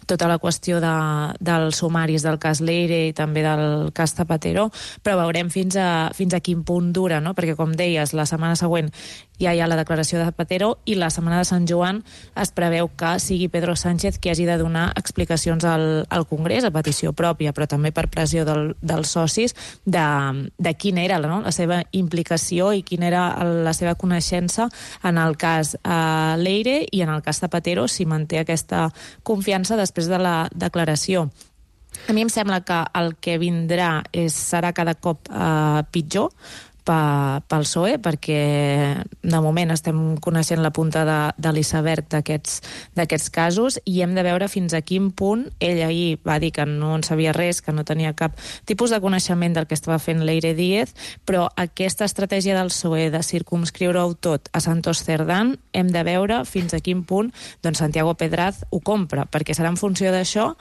tota la qüestió de, dels sumaris del cas Leire i també del cas Zapatero, però veurem fins a, fins a quin punt dura, no? Perquè, com deies, la setmana següent ja hi ha la declaració de Zapatero i la setmana de Sant Joan es preveu que sigui Pedro Sánchez qui hagi de donar explicacions al, al Congrés, a petició pròpia, però també per pressió del, dels socis, de, de quina era no? la seva implicació i quina era la seva coneixença en el cas eh, Leire i en el cas Zapatero, si manté aquesta confiança després de la declaració. A mi em sembla que el que vindrà és, serà cada cop eh, pitjor pel P S O E, perquè de moment estem coneixent la punta de, de l'iceberg d'aquests casos i hem de veure fins a quin punt ell ahir va dir que no en sabia res, que no tenia cap tipus de coneixement del que estava fent Leire Díez, però aquesta estratègia del P S O E de circumscriure-ho tot a Santos Cerdán hem de veure fins a quin punt doncs, Santiago Pedraz ho compra, perquè serà en funció d'això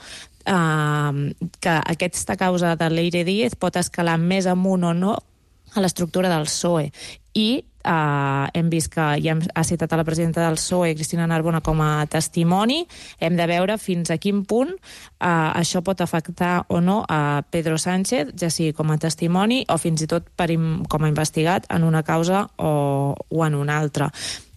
eh, que aquesta causa de Leire Díez pot escalar més amunt o no a l'estructura del P S O E. I eh, hem vist que ja ha citat a la presidenta del P S O E, Cristina Narbona, com a testimoni. Hem de veure fins a quin punt eh, això pot afectar o no a Pedro Sánchez, ja sigui com a testimoni o fins i tot per, com a investigat en una causa o, o en una altra.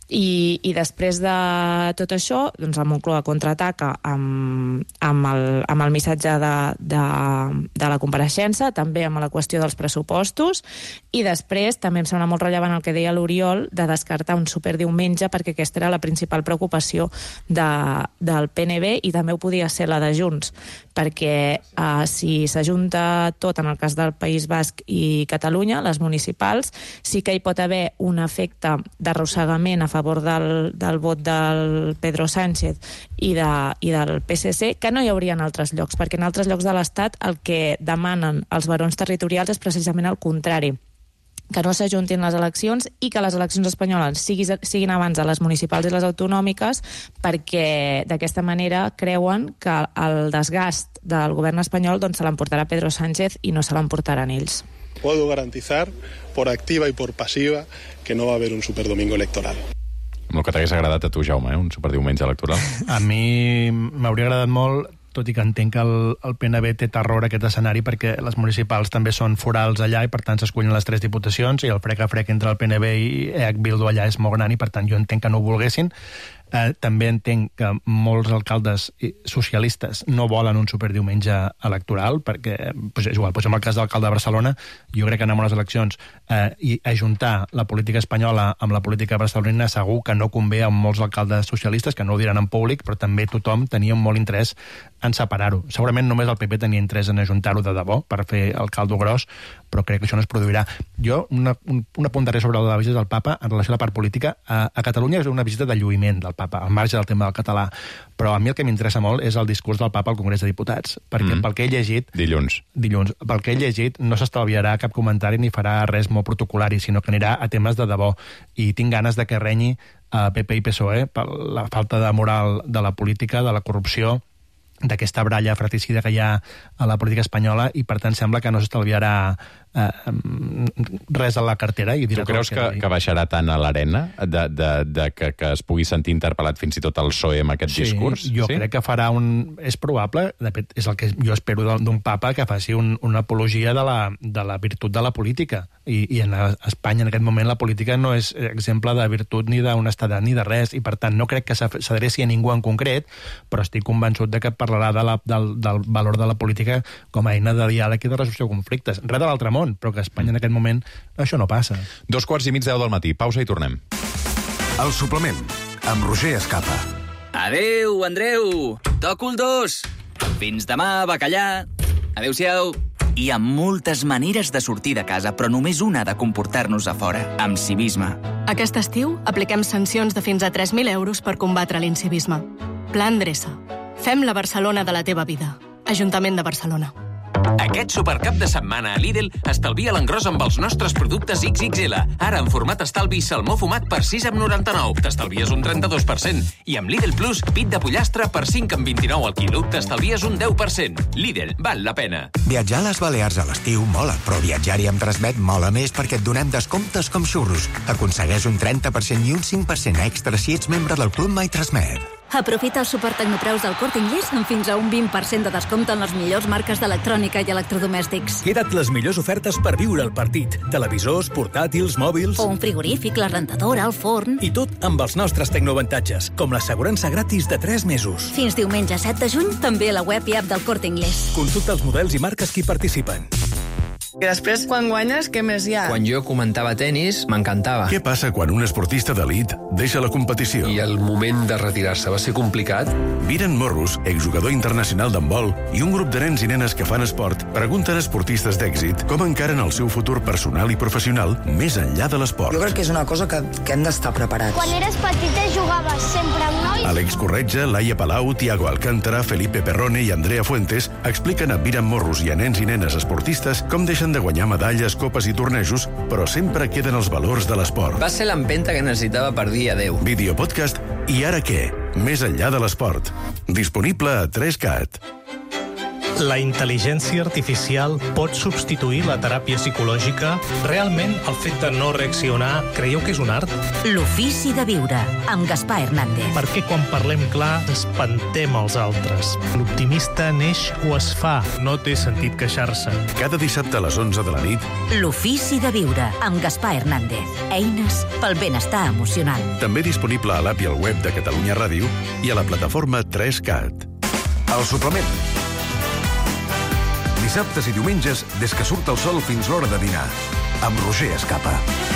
I, i després de tot això, doncs el Moncloa contraataca amb, amb, el, amb el missatge de, de, de la compareixença, també amb la qüestió dels pressupostos, i després també em sembla molt rellevant el que deia l'Oriol de descartar un superdiumenge, perquè aquesta era la principal preocupació de, del P N B i també ho podia ser la de Junts, perquè eh, si s'ajunta tot en el cas del País Basc i Catalunya, les municipals, sí que hi pot haver un efecte d'arrossegament a favor favor del, del vot del Pedro Sánchez i, de, i del P S C, que no hi hauria en altres llocs, perquè en altres llocs de l'Estat el que demanen els barons territorials és precisament el contrari, que no s'ajuntin les eleccions i que les eleccions espanyoles siguis, siguin abans de les municipals i les autonòmiques, perquè d'aquesta manera creuen que el desgast del govern espanyol doncs, se l'emportarà Pedro Sánchez i no se l'emportaran ells. Puedo garantizar, por activa y por pasiva, que no va a haber un superdomingo electoral. Amb el que t'hagués agradat a tu, Jaume, eh? Un superdiumenge electoral. A mi m'hauria agradat molt, tot i que entenc que el, el P N B té terror a aquest escenari perquè les municipals també són forals allà i per tant s'escullen les tres diputacions i el frec a frec entre el P N B i E H Bildu allà és molt gran i per tant jo entenc que no ho volguessin. Eh, també entenc que molts alcaldes socialistes no volen un superdiumenge electoral perquè, pues, és igual, pues, en el cas de l'alcalde de Barcelona jo crec que anem a les eleccions eh, i ajuntar la política espanyola amb la política barcelonina segur que no convé a molts alcaldes socialistes que no ho diran en públic, però també tothom tenia molt interès en separar-ho. Segurament només el P P tenia interès en ajuntar-ho de debò per fer el caldo gros, però crec que això no es produirà. Jo, una, un, un apunt darrer sobre la visita del papa en relació a la part política, a, a Catalunya és una visita de lluïment del papa, al marge del tema del català, però a mi el que m'interessa molt és el discurs del papa al Congrés de Diputats, perquè mm. pel que he llegit... Dilluns. Dilluns. Pel que he llegit no s'estalviarà cap comentari ni farà res molt protocolari, sinó que anirà a temes de debò, i tinc ganes de que renyi a P P i P S O E per la falta de moral de la política, de la corrupció, d'aquesta bralla fratricida que hi ha a la política espanyola i per tant sembla que no s'estalviarà eh, res a la cartera. I tu creus que, que, que baixarà tant a l'arena de, de, de que, que es pugui sentir interpel·lat fins i tot el P S O E amb aquest sí, discurs? Jo sí? crec que farà un... És probable, de fet, és el que jo espero d'un papa que faci un, una apologia de la, de la virtut de la política. I, i en Espanya en aquest moment la política no és exemple de virtut ni d'honestedat ni de res, i per tant no crec que s'adreci a ningú en concret, però estic convençut de que parlarà de la, del, del valor de la política com a eina de diàleg i de resolució de conflictes. Res de l'altre món, però que a Espanya en aquest moment això no passa. Dos quarts i mig deu del matí. Pausa i tornem. El suplement, amb Roger Escapa. Adeu, Andreu! Toco el dos! Fins demà, bacallà! Adéu-siau! Hi ha moltes maneres de sortir de casa, però només una de comportar-nos a fora, amb civisme. Aquest estiu apliquem sancions de fins a tres mil euros per combatre l'incivisme. Pla Endreça. Fem la Barcelona de la teva vida. Ajuntament de Barcelona. Aquest supercap de setmana a Lidl estalvia l'engròs amb els nostres productes X X L. Ara en format estalvi salmó fumat per sis coma noranta-nou. T'estalvies un trenta-dos per cent. I amb Lidl Plus, pit de pollastre per cinc coma vint-i-nou al quilo. T'estalvies un deu per cent. Lidl, val la pena. Viatjar a les Balears a l'estiu mola, però viatjar-hi amb Transmet mola més perquè et donem descomptes com xurros. Aconsegueix un trenta per cent i un cinc per cent extra si ets membre del Club My Transmet. Aprofita els supertecnopreus del Corte Inglés amb fins a un vint per cent de descompte en les millors marques d'electrònica i electrodomèstics. Queda't les millors ofertes per viure el partit. Televisors, portàtils, mòbils... O un frigorífic, la rentadora, el forn... I tot amb els nostres tecnoavantatges, com l'assegurança gratis de tres mesos. Fins diumenge set de juny, també a la web i app del Corte Inglés. Consulta els models i marques que hi participen. I després, quan guanyes, què més hi ha? Quan jo comentava tenis, m'encantava. Què passa quan un esportista d'elit deixa la competició? I el moment de retirar-se va ser complicat? Viren Morros, exjugador internacional d'handbol, i un grup de nens i nenes que fan esport pregunten a esportistes d'èxit com encaren el seu futur personal i professional més enllà de l'esport. Jo crec que és una cosa que, que hem d'estar preparats. Quan eres petita jugaves sempre amb nois? Àlex Corretja, Laia Palau, Tiago Alcántara, Felipe Perrone i Andrea Fuentes expliquen a Viren Morros i a nens i nenes esportistes com deixen de guanyar medalles, copes i tornejos, però sempre queden els valors de l'esport. Va ser l'empenta que necessitava per dir adeu. Videopodcast I ara què? Més enllà de l'esport. Disponible a tres cat. La intel·ligència artificial pot substituir la teràpia psicològica? Realment, el fet de no reaccionar, creieu que és un art? L'ofici de viure, amb Gaspar Hernández. Per què quan parlem clar espantem els altres? L'optimista neix o es fa, no té sentit queixar-se. Cada dissabte a les onze de la nit. L'ofici de viure, amb Gaspar Hernández. Eines pel benestar emocional. També disponible a l'app i al web de Catalunya Ràdio i a la plataforma tres cat. El suplement. Dissabtes i diumenges, des que surt el sol fins l'hora de dinar, amb Roger Escapa.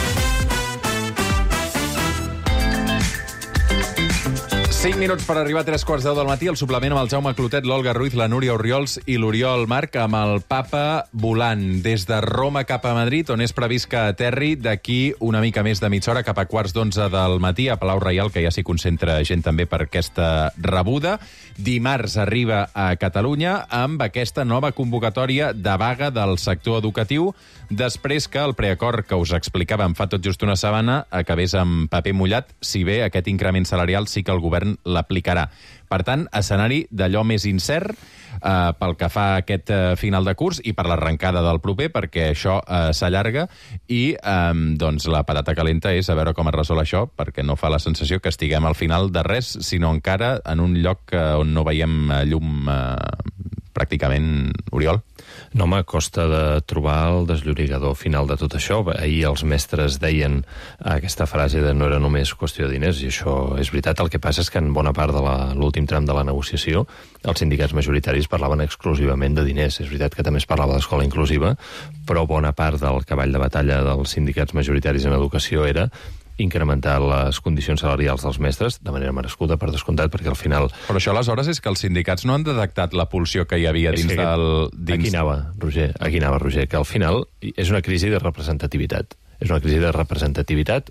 cinc minuts per arribar a tres quarts deu del matí, el suplement amb el Jaume Clotet, l'Olga Ruiz, la Núria Orriols i l'Oriol Marc, amb el Papa volant des de Roma cap a Madrid, on és previst que aterri d'aquí una mica més de mitja hora, cap a quarts d'onze del matí, a Palau Reial, que ja s'hi concentra gent també per aquesta rebuda. Dimarts arriba a Catalunya amb aquesta nova convocatòria de vaga del sector educatiu, després que el preacord que us explicàvem fa tot just una setmana acabés amb paper mullat, si bé aquest increment salarial sí que el govern l'aplicarà. Per tant, escenari d'allò més incert eh, pel que fa a aquest eh, final de curs i per l'arrencada del proper, perquè això eh, s'allarga i eh, doncs la patata calenta és a veure com es resol això, perquè no fa la sensació que estiguem al final de res, sinó encara en un lloc eh, on no veiem eh, llum eh, pràcticament, Oriol. No, home, costa de trobar el desllorigador final de tot això. Ahir els mestres deien aquesta frase de no era només qüestió de diners, i això és veritat. El que passa és que en bona part de l'últim tram de la negociació els sindicats majoritaris parlaven exclusivament de diners. És veritat que també es parlava d'escola inclusiva, però bona part del cavall de batalla dels sindicats majoritaris en educació era incrementar les condicions salarials dels mestres de manera merescuda, per descomptat, perquè al final... Però això aleshores és que els sindicats no han detectat la pulsió que hi havia dins que del... Dins... Aquí anava, Roger, aquí anava, Roger, que al final és una crisi de representativitat. És una crisi de representativitat.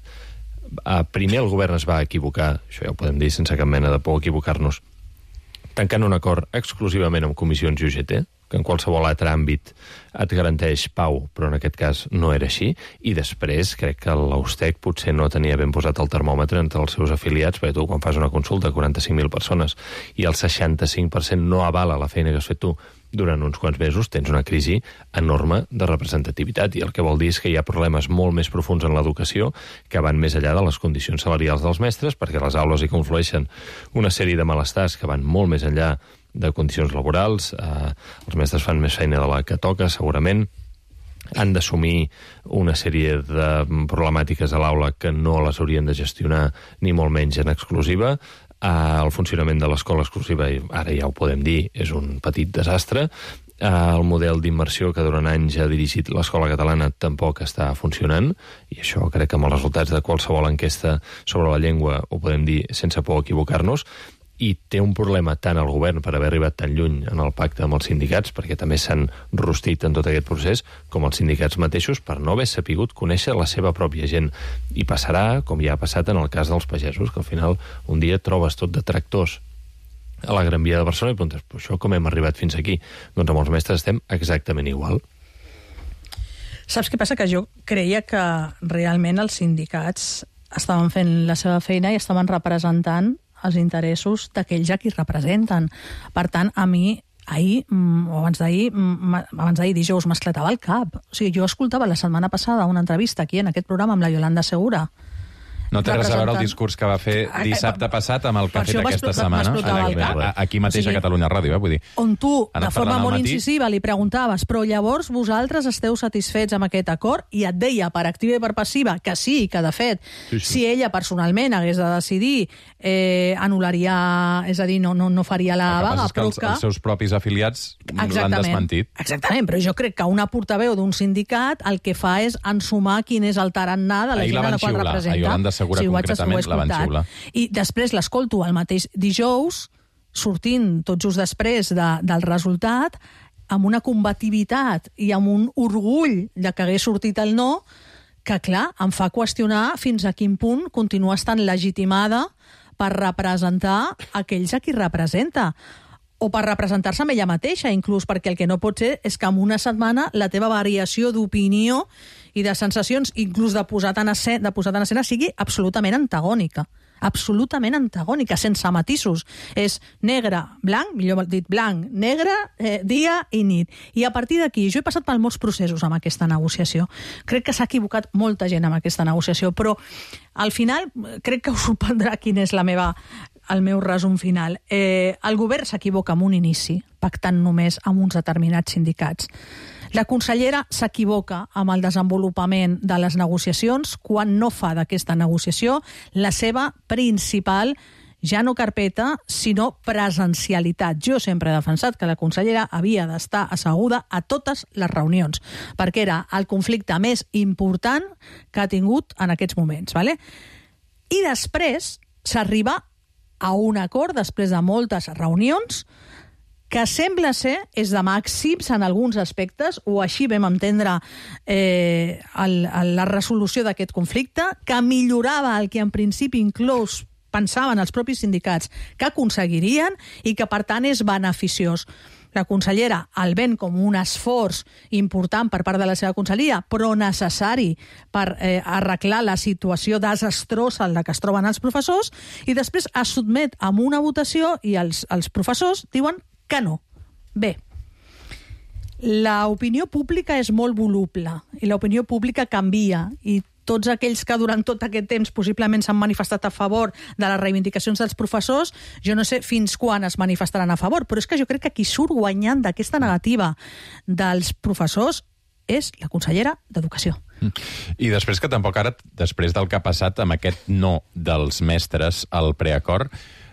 Primer el govern es va equivocar, això ja ho podem dir sense cap mena de por equivocar-nos, tancant un acord exclusivament amb comissions i U G T, que en qualsevol altre àmbit et garanteix pau, però en aquest cas no era així, i després crec que l'Austec potser no tenia ben posat el termòmetre entre els seus afiliats, perquè tu quan fas una consulta a quaranta-cinc mil persones i el seixanta-cinc per cent no avala la feina que has fet tu durant uns quants mesos, tens una crisi enorme de representativitat, i el que vol dir és que hi ha problemes molt més profuns en l'educació que van més enllà de les condicions salarials dels mestres, perquè a les aules hi conflueixen una sèrie de malestars que van molt més enllà de condicions laborals, eh, els mestres fan més feina de la que toca, segurament, han d'assumir una sèrie de problemàtiques a l'aula que no les haurien de gestionar ni molt menys en exclusiva. Eh, el funcionament de l'escola exclusiva, ara ja ho podem dir, és un petit desastre. Eh, el model d'immersió que durant anys ha dirigit l'escola catalana tampoc està funcionant, i això crec que amb els resultats de qualsevol enquesta sobre la llengua ho podem dir sense por equivocar-nos. I té un problema tant el govern per haver arribat tan lluny en el pacte amb els sindicats, perquè també s'han rostit en tot aquest procés, com els sindicats mateixos per no haver sapigut conèixer la seva pròpia gent. I passarà, com ja ha passat en el cas dels pagesos, que al final un dia trobes tot de tractors a la Gran Via de Barcelona i preguntes, però això com hem arribat fins aquí? Doncs amb els mestres estem exactament igual. Saps què passa? Que jo creia que realment els sindicats estaven fent la seva feina i estaven representant els interessos d'aquells a qui representen. Per tant, a mi, ahir, o abans d'ahir, abans d'ahir dijous, m'esclatava el cap. O sigui, jo escoltava la setmana passada una entrevista aquí en aquest programa amb la Yolanda Segura, No té res a veure el representant- discurs que va fer dissabte passat amb el que ha Per fet això aquesta m'ha setmana, explotat el cap. a- aquí mateix O sigui, a Catalunya Ràdio, eh? Vull dir, on tu, ha de anat forma parlant al molt matí. incisiva, li preguntaves, però llavors vosaltres esteu satisfets amb aquest acord? I et deia, per activa i per passiva, que sí, que de fet, Sí, sí. si ella personalment hagués de decidir, eh, anul·laria, és a dir, no, no, no faria la El que vaga, passa és que però els, els seus propis afiliats l'han Exactament. desmentit. Exactament, però jo crec que una portaveu d'un sindicat el que fa és ensumar quin és el tarannà de la Ahir gent la a van la qual xiular, representa. a Iolanda Segura ho vaig- concretament ho he la van escoltat. xiular. I després l'escolto el mateix dijous, sortint tot just després de, del resultat, amb una combativitat i amb un orgull de que hagués sortit el no, que, clar, em fa qüestionar fins a quin punt continua estant legitimada per representar aquells a qui representa, o per representar-se amb ella mateixa, inclús, perquè el que no pot ser és que en una setmana la teva variació d'opinió i de sensacions, inclús de posat en escena, de posat en escena, sigui absolutament antagònica. Absolutament antagònica, sense matisos. És negre, blanc, millor dit blanc, negre, eh, dia i nit. I a partir d'aquí, jo he passat per molts processos amb aquesta negociació. Crec que s'ha equivocat molta gent amb aquesta negociació, però al final crec que us sorprendrà quin és la meva, el meu resum final. Eh, el govern s'equivoca en un inici, pactant només amb uns determinats sindicats. La consellera s'equivoca amb el desenvolupament de les negociacions quan no fa d'aquesta negociació la seva principal, ja no carpeta, sinó presencialitat. Jo sempre he defensat que la consellera havia d'estar asseguda a totes les reunions, perquè era el conflicte més important que ha tingut en aquests moments. Vale? I després s'arriba a un acord, després de moltes reunions, que sembla ser és de màxims en alguns aspectes, o així vam entendre eh, el, el, la resolució d'aquest conflicte, que millorava el que en principi inclús pensaven els propis sindicats que aconseguirien i que, per tant, és beneficiós. La consellera el ven com un esforç important per part de la seva conselleria, però necessari per eh, arreglar la situació desastrosa en la que es troben els professors, i després es sotmet a una votació i els, els professors diuen que no. Bé, l'opinió pública és molt voluble i l'opinió pública canvia, i tots aquells que durant tot aquest temps possiblement s'han manifestat a favor de les reivindicacions dels professors, jo no sé fins quan es manifestaran a favor, però és que jo crec que qui surt guanyant d'aquesta negativa dels professors és la consellera d'Educació. I després que tampoc ara, després del que ha passat amb aquest no dels mestres al preacord,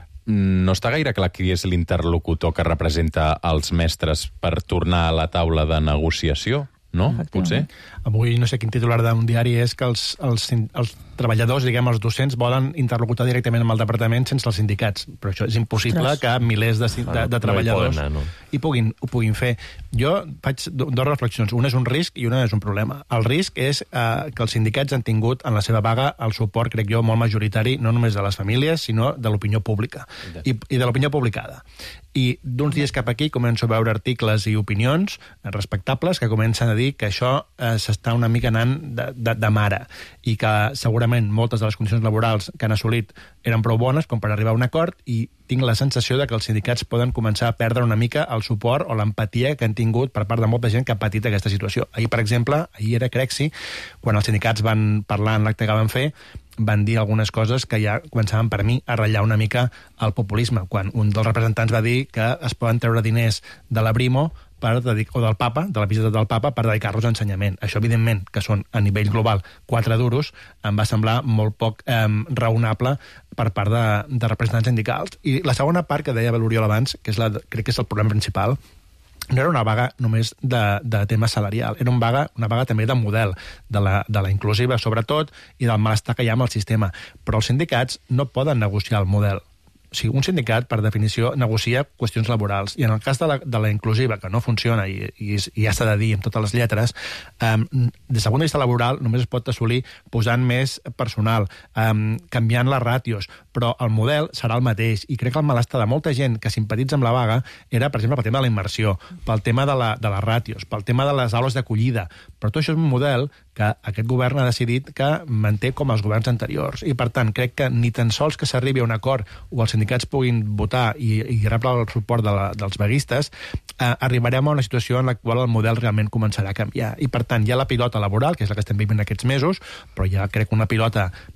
no està gaire clar qui és l'interlocutor que representa els mestres per tornar a la taula de negociació, no? Potser? Avui no sé quin titular d'un diari és que els, els, els treballadors, diguem, els docents, volen interlocutar directament amb el departament sense els sindicats. Però això és impossible. Ostres. Que milers de, de, de treballadors no hi, anar, no? hi puguin, ho puguin fer. Jo faig dues reflexions. Una és un risc i una és un problema. El risc és eh, que els sindicats han tingut en la seva vaga el suport, crec jo, molt majoritari, no només de les famílies, sinó de l'opinió pública i, i de l'opinió publicada. I d'uns dies cap aquí començo a veure articles i opinions respectables que comencen a dir que això eh, s'està una mica anant de, de, de mare, i que segurament moltes de les condicions laborals que han assolit eren prou bones com per arribar a un acord, i tinc la sensació de que els sindicats poden començar a perdre una mica el suport o l'empatia que han tingut per part de molta gent que ha patit aquesta situació. Ahir, per exemple, ahir era Crexi, quan els sindicats van parlar en l'acte que van fer, van dir algunes coses que ja començaven per mi a ratllar una mica el populisme, quan un dels representants va dir que es poden treure diners de la Brimo per dedicar, o del Papa, de la visita del Papa, per dedicar-los a ensenyament. Això, evidentment, que són a nivell global quatre duros, em va semblar molt poc eh, raonable per part de, de representants sindicals. I la segona part que deia l'Oriol abans, que és la, crec que és el problema principal, no era una vaga només de, de tema salarial, era una vaga, una vaga també de model, de la, de la inclusiva sobretot, i del malestar que hi ha amb el sistema. Però els sindicats no poden negociar el model. O sigui, un sindicat, per definició, negocia qüestions laborals. I en el cas de la, de la inclusiva, que no funciona, i, i, i ja s'ha de dir amb totes les lletres, um, des del punt de vista laboral només es pot assolir posant més personal, um, canviant les ràtios, però el model serà el mateix. I crec que el malestar de molta gent que simpatitza amb la vaga era, per exemple, pel tema de la immersió, pel tema de, la, de les ràtios, pel tema de les aules d'acollida. Però tot això és un model que aquest govern ha decidit que manté com els governs anteriors. I, per tant, crec que ni tan sols que s'arribi a un acord o els sindicats puguin votar i, i rebre el suport de la, dels vaguistes, eh, arribarem a una situació en la qual el model realment començarà a canviar. I, per tant, hi ha la pilota laboral, que és la que estem vivint aquests mesos, però hi ha, crec, una pilota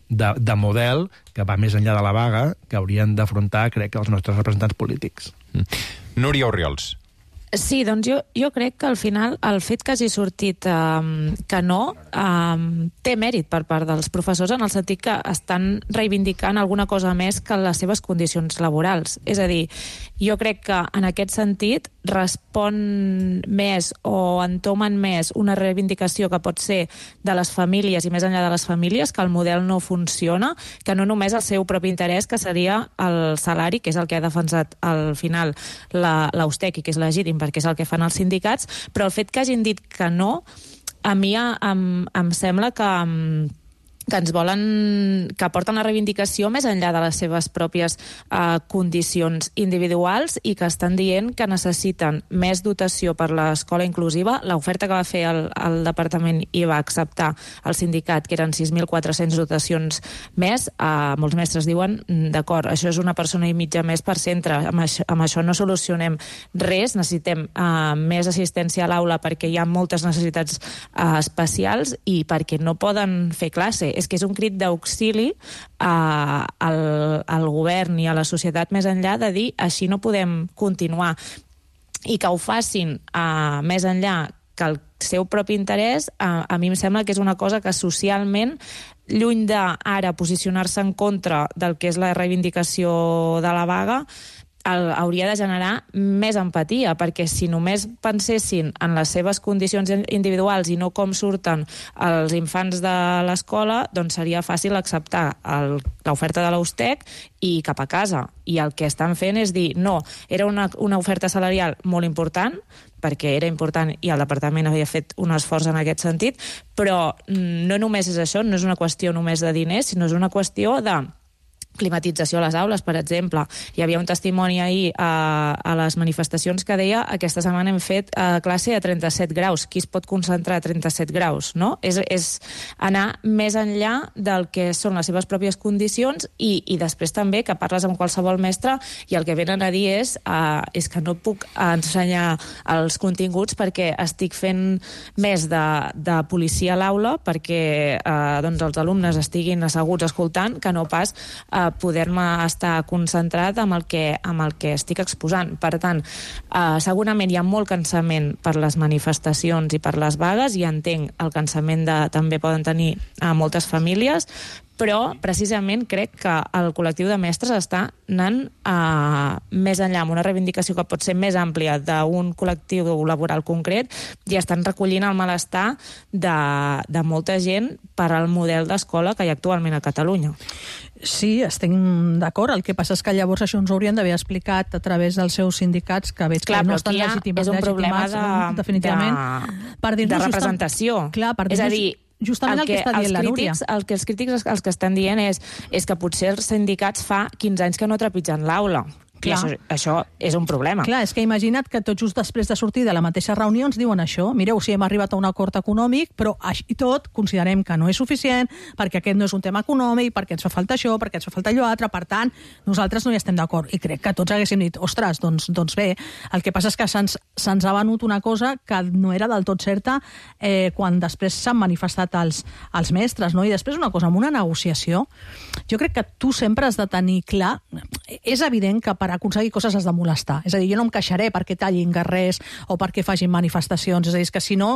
de, de model que va més enllà de la vaga, que haurien d'afrontar, crec, els nostres representants polítics. Mm. Núria Orriols. Sí, doncs jo, jo crec que al final el fet que hagi sortit um, que no um, té mèrit per part dels professors en el sentit que estan reivindicant alguna cosa més que les seves condicions laborals. És a dir, jo crec que en aquest sentit respon més o entomen més una reivindicació que pot ser de les famílies i més enllà de les famílies, que el model no funciona, que no només el seu propi interès, que seria el salari, que és el que ha defensat al final l'Austec i que és legítim perquè és el que fan els sindicats, però el fet que hagin dit que no, a mi em, em sembla que, que ens volen, que porten la reivindicació més enllà de les seves pròpies eh, condicions individuals i que estan dient que necessiten més dotació per l'escola inclusiva. L'oferta que va fer el, el departament i va acceptar el sindicat, que eren sis mil quatre-cents dotacions més, eh, molts mestres diuen, d'acord, això és una persona i mitja més per centre, amb això, amb això no solucionem res, necessitem eh, més assistència a l'aula perquè hi ha moltes necessitats eh, especials i perquè no poden fer classe. És que és un crit d'auxili eh, al, al govern i a la societat més enllà de dir així no podem continuar, i que ho facin eh, més enllà que el seu propi interès, eh, a mi em sembla que és una cosa que socialment, lluny d'ara posicionar-se en contra del que és la reivindicació de la vaga, el, hauria de generar més empatia, perquè si només pensessin en les seves condicions individuals i no com surten els infants de l'escola, doncs seria fàcil acceptar l'oferta de l'Austec i cap a casa. I el que estan fent és dir, no, era una, una oferta salarial molt important, perquè era important i el departament havia fet un esforç en aquest sentit, però no només és això, no és una qüestió només de diners, sinó és una qüestió de climatització a les aules, per exemple. Hi havia un testimoni ahir a, a les manifestacions que deia aquesta setmana hem fet a classe a trenta-set graus. Qui es pot concentrar a trenta-set graus? No? És, és anar més enllà del que són les seves pròpies condicions i, i després també que parles amb qualsevol mestre i el que venen a dir és, uh, és que no puc ensenyar els continguts perquè estic fent més de, de policia a l'aula perquè uh, doncs els alumnes estiguin asseguts escoltant que no pas uh, poder-me estar concentrat amb el, que, amb el que estic exposant. Per tant, eh, segurament hi ha molt cansament per les manifestacions i per les vagues, i entenc el cansament de, també poden tenir a moltes famílies, però precisament crec que el col·lectiu de mestres està anant uh, més enllà, amb una reivindicació que pot ser més àmplia d'un col·lectiu laboral concret, i estan recollint el malestar de, de molta gent per al model d'escola que hi ha actualment a Catalunya. Sí, estic d'acord. El que passa és que llavors això ens ho haurien d'haver explicat a través dels seus sindicats, que veig clar, que no estan legitimats, és un problema de, definitivament, de, per de representació. Clar, per és a dir, justament el que, el que està dient la Núria. El que els crítics els que estan dient és, és que potser els sindicats fa quinze anys que no trepitgen l'aula. I això, això és un problema. Clar, és que imagina't que tot just després de sortir de la mateixa reunió ens diuen això. Mireu, si hem arribat a un acord econòmic, però així tot considerem que no és suficient, perquè aquest no és un tema econòmic, perquè ens fa falta això, perquè ens fa falta allò altre. Per tant, nosaltres no hi estem d'acord. I crec que tots haguéssim dit, ostres, doncs, doncs bé, el que passa és que se'ns se ha venut una cosa que no era del tot certa eh, quan després s'han manifestat els, els mestres, no? I després una cosa, amb una negociació, jo crec que tu sempre has de tenir clar, és evident que per aconseguir coses has de molestar. És a dir, jo no em queixaré perquè tallin guerrers o perquè facin manifestacions. És a dir, és que si no,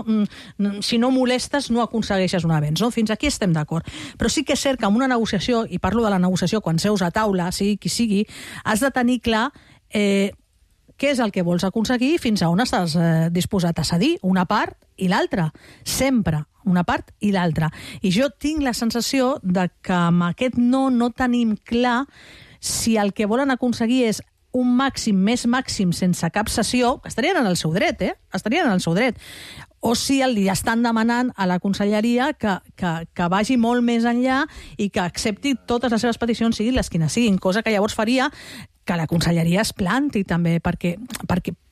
si no molestes no aconsegueixes un avenç. No? Fins aquí estem d'acord. Però sí que és cert que amb una negociació, i parlo de la negociació quan seus a taula, sigui qui sigui, has de tenir clar eh, què és el que vols aconseguir i fins a on estàs eh, disposat a cedir, una part i l'altra. Sempre una part i l'altra. I jo tinc la sensació de que amb aquest no no tenim clar si el que volen aconseguir és un màxim més màxim sense cap sessió, estarien en el seu dret, eh? Estarien en el seu dret. O si li estan demanant a la conselleria que, que, que vagi molt més enllà i que accepti totes les seves peticions, siguin les quines siguin, cosa que llavors faria que la conselleria es planti també, perquè, perquè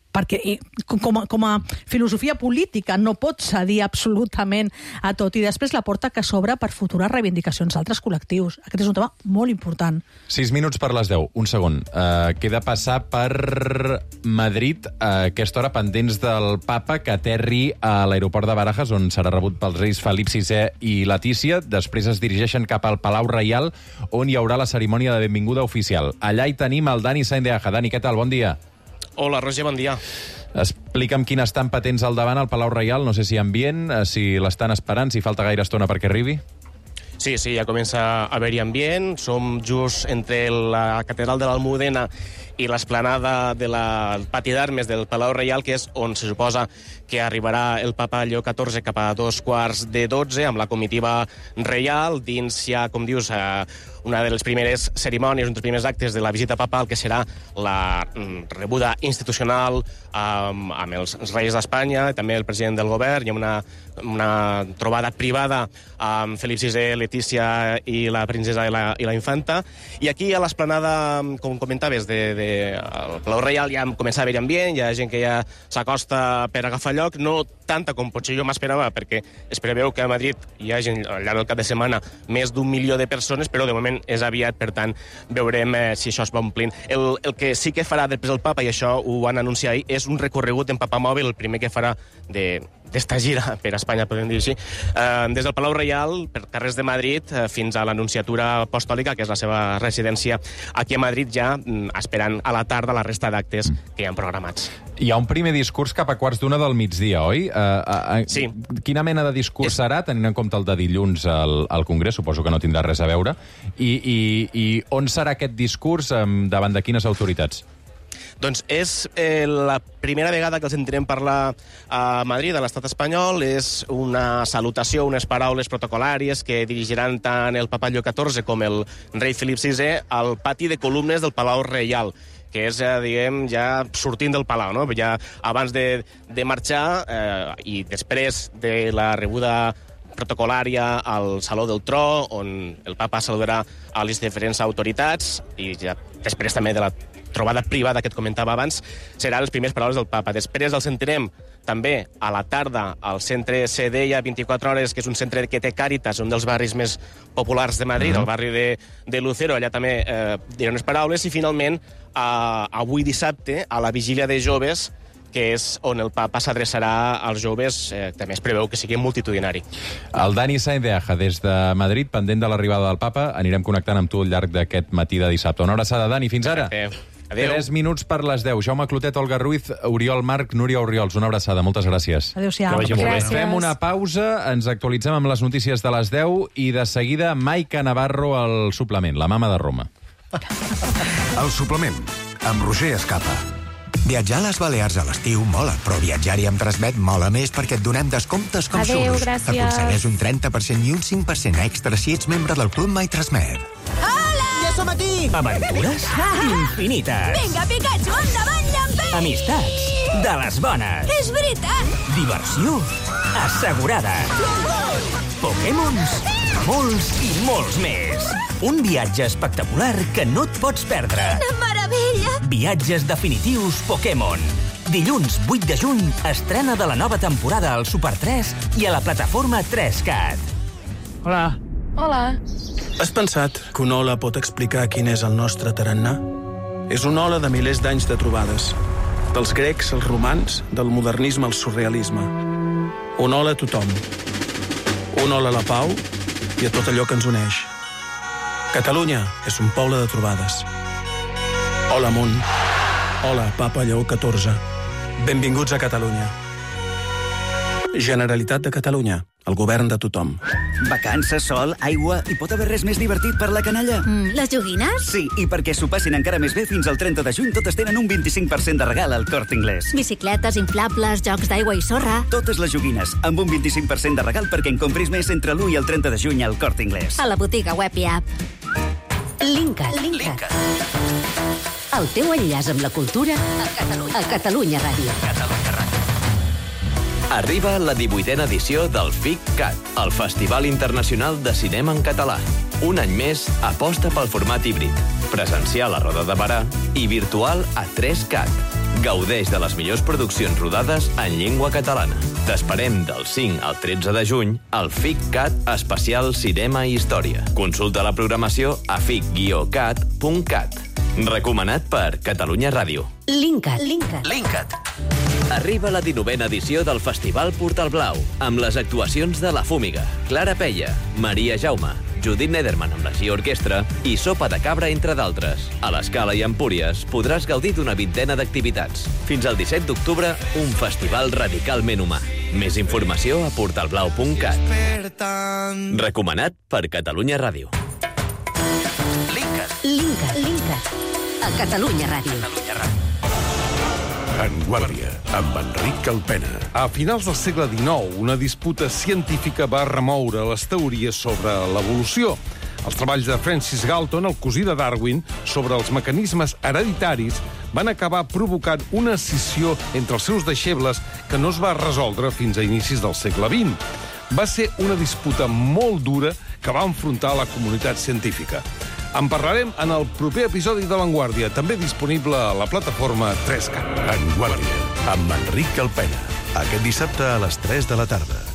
perquè com a, com a filosofia política no pot cedir absolutament a tot, i després la porta que s'obre per futures reivindicacions d'altres col·lectius. Aquest és un tema molt important. Sis minuts per les deu. Un segon. Uh, queda passar per Madrid a aquesta hora, pendents del papa que aterri a l'aeroport de Barajas, on serà rebut pels reis Felip sisè i Letícia. Després es dirigeixen cap al Palau Reial, on hi haurà la cerimònia de benvinguda oficial. Allà hi tenim el Dani Sainz de Aja. Dani, què tal? Bon dia. Hola, Roger, bon dia. Explica'm quin estan patents al davant al Palau Reial, no sé si ambient, si l'estan esperant, si falta gaire estona perquè arribi. Sí, sí, ja comença a haver-hi ambient. Som just entre la catedral de l'Almudena i l'esplanada del pati d'armes del Palau Reial, que és on se suposa que arribarà el papa Lleó catorze cap a dos quarts de dotze, amb la comitiva reial. Dins hi ha, com dius, una de les primeres cerimònies, un dels primers actes de la visita papal, que serà la rebuda institucional amb, amb els reis d'Espanya, també el president del govern. Hi ha una, una trobada privada amb Felip sisè, Letícia i la princesa i la, i la infanta. I aquí a l'esplanada, com comentaves, de, de, al Palau Reial ja comença a haver ambient, hi ha gent que ja s'acosta per agafar lloc, no tanta com potser jo m'esperava, perquè es preveu que a Madrid hi hagi al llarg del cap de setmana més d'un milió de persones, però de moment és aviat, per tant, veurem eh, si això es va omplint. El, el que sí que farà després el papa, i això ho van anunciar ahir, és un recorregut en papamòbil, el primer que farà de d'esta gira per Espanya, podem dir així, eh, des del Palau Reial, per carrers de Madrid, eh, fins a l'Anunciatura Apostòlica, que és la seva residència aquí a Madrid, ja mm, esperant a la tarda la resta d'actes que hi ha programats. Hi ha un primer discurs cap a quarts d'una del migdia, oi? Uh, uh, sí. Quina mena de discurs és... serà, tenint en compte el de dilluns al, al Congrés? Suposo que no tindrà res a veure. I, i, i on serà aquest discurs, um, davant de quines autoritats? Doncs és eh, la primera vegada que els sentirem parlar a Madrid, a l'estat espanyol. És una salutació, unes paraules protocolàries que dirigiran tant el papa Lleó catorze com el rei Felip sisè al pati de columnes del Palau Reial, que és, eh, diguem, ja sortint del Palau, no? Ja abans de, de marxar eh, i després de la rebuda protocolària al Saló del Tro, on el papa saludarà a les diferents autoritats, i ja després també de la trobada privada que et comentava abans, seran les primeres paraules del papa. Després el sentirem també a la tarda al centre Sedella vint-i-quatre hores, que és un centre que té Càritas, un dels barris més populars de Madrid, el barri de, de Lucero. Allà també eh, diran unes paraules. I finalment, eh, avui dissabte, a la vigília de joves, que és on el papa s'adreçarà als joves, eh, també es preveu que sigui multitudinari. El Dani Sainz de Aja, des de Madrid, pendent de l'arribada del papa. Anirem connectant amb tu al llarg d'aquest matí de dissabte. Una abraçada, Dani. Fins ara. Adéu. Tres minuts per les deu. Jaume Clotet, Olga Ruiz, Oriol Marc, Núria Oriols. Una abraçada. Moltes gràcies. Adéu-siau. Gràcies. Fem una pausa, ens actualitzem amb les notícies de les deu i de seguida Maica Navarro al suplement, la mama de Roma. El suplement, amb Roger Escapa. Viatjar a les Balears a l'estiu mola, però viatjar-hi amb Transmet mola més perquè et donem descomptes com Adéu, xurros. gràcies. Aconsegueix un trenta per cent i un cinc per cent extra si ets membre del Club My Transmet. Ja som aquí! Aventures infinites. Vinga, Pikachu, endavant, llampei! Amistats de les bones. És veritat! Diversió assegurada. Pokémons, molts i molts més. Un viatge espectacular que no et pots perdre. Quina meravella! Viatges definitius Pokémon. Dilluns vuit de juny, estrena de la nova temporada al Super tres i a la plataforma tres cat. Hola. Hola. Has pensat que una ola pot explicar quin és el nostre tarannà? És una ola de milers d'anys de trobades. Dels grecs als romans, del modernisme al surrealisme. Una ola a tothom. Una ola a la pau i a tot allò que ens uneix. Catalunya és un poble de trobades. Hola, món. Hola, papa Lleó catorze. Benvinguts a Catalunya. Generalitat de Catalunya. El govern de tothom. Vacances, sol, aigua... I pot haver res més divertit per la canalla? Mm, les joguines? Sí, i perquè s'ho passin encara més bé, fins al trenta de juny totes tenen un vint-i-cinc per cent de regal al Corte Inglés. Bicicletes, inflables, jocs d'aigua i sorra... Totes les joguines, amb un vint-i-cinc per cent de regal perquè en compris més entre l'u i el trenta de juny al Corte Inglés. A la botiga web i app. Linkat. Linkat. El teu enllaç amb la cultura a Catalunya, a Catalunya Ràdio. Catalunya Ràdio. Arriba la divuitena edició del FICCAT, el Festival Internacional de Cinema en Català. Un any més aposta pel format híbrid, presencial a Roda de Barà i virtual a tres cat. Gaudeix de les millors produccions rodades en llengua catalana. T'esperem del cinc al tretze de juny al FICCAT especial Cinema i Història. Consulta la programació a fic guió cat punt cat. Recomanat per Catalunya Ràdio. Linkat. Linkat. Linkat. Arriba la dinovena edició del Festival Portal Blau, amb les actuacions de La Fúmiga, Clara Peia, Maria Jaume, Judit Nederman amb la Gia Orquestra i Sopa de Cabra, entre d'altres. A l'Escala i Empúries podràs gaudir d'una vintena d'activitats. Fins al disset d'octubre, un festival radicalment humà. Més informació a portal blau punt cat. Recomanat per Catalunya Ràdio. Linkat. Linkat. Linkat. A Catalunya Ràdio. Catalunya Ràdio. En Guàrdia, amb Enric Calpena. A finals del segle dinou, una disputa científica va remoure les teories sobre l'evolució. Els treballs de Francis Galton, el cosí de Darwin, sobre els mecanismes hereditaris van acabar provocant una escissió entre els seus deixebles que no es va resoldre fins a inicis del segle vint. Va ser una disputa molt dura que va enfrontar la comunitat científica. En parlarem en el proper episodi de Vanguardia, també disponible a la plataforma tres cat. En Guàrdia, amb Enric Calpena. Aquest dissabte a les tres de la tarda.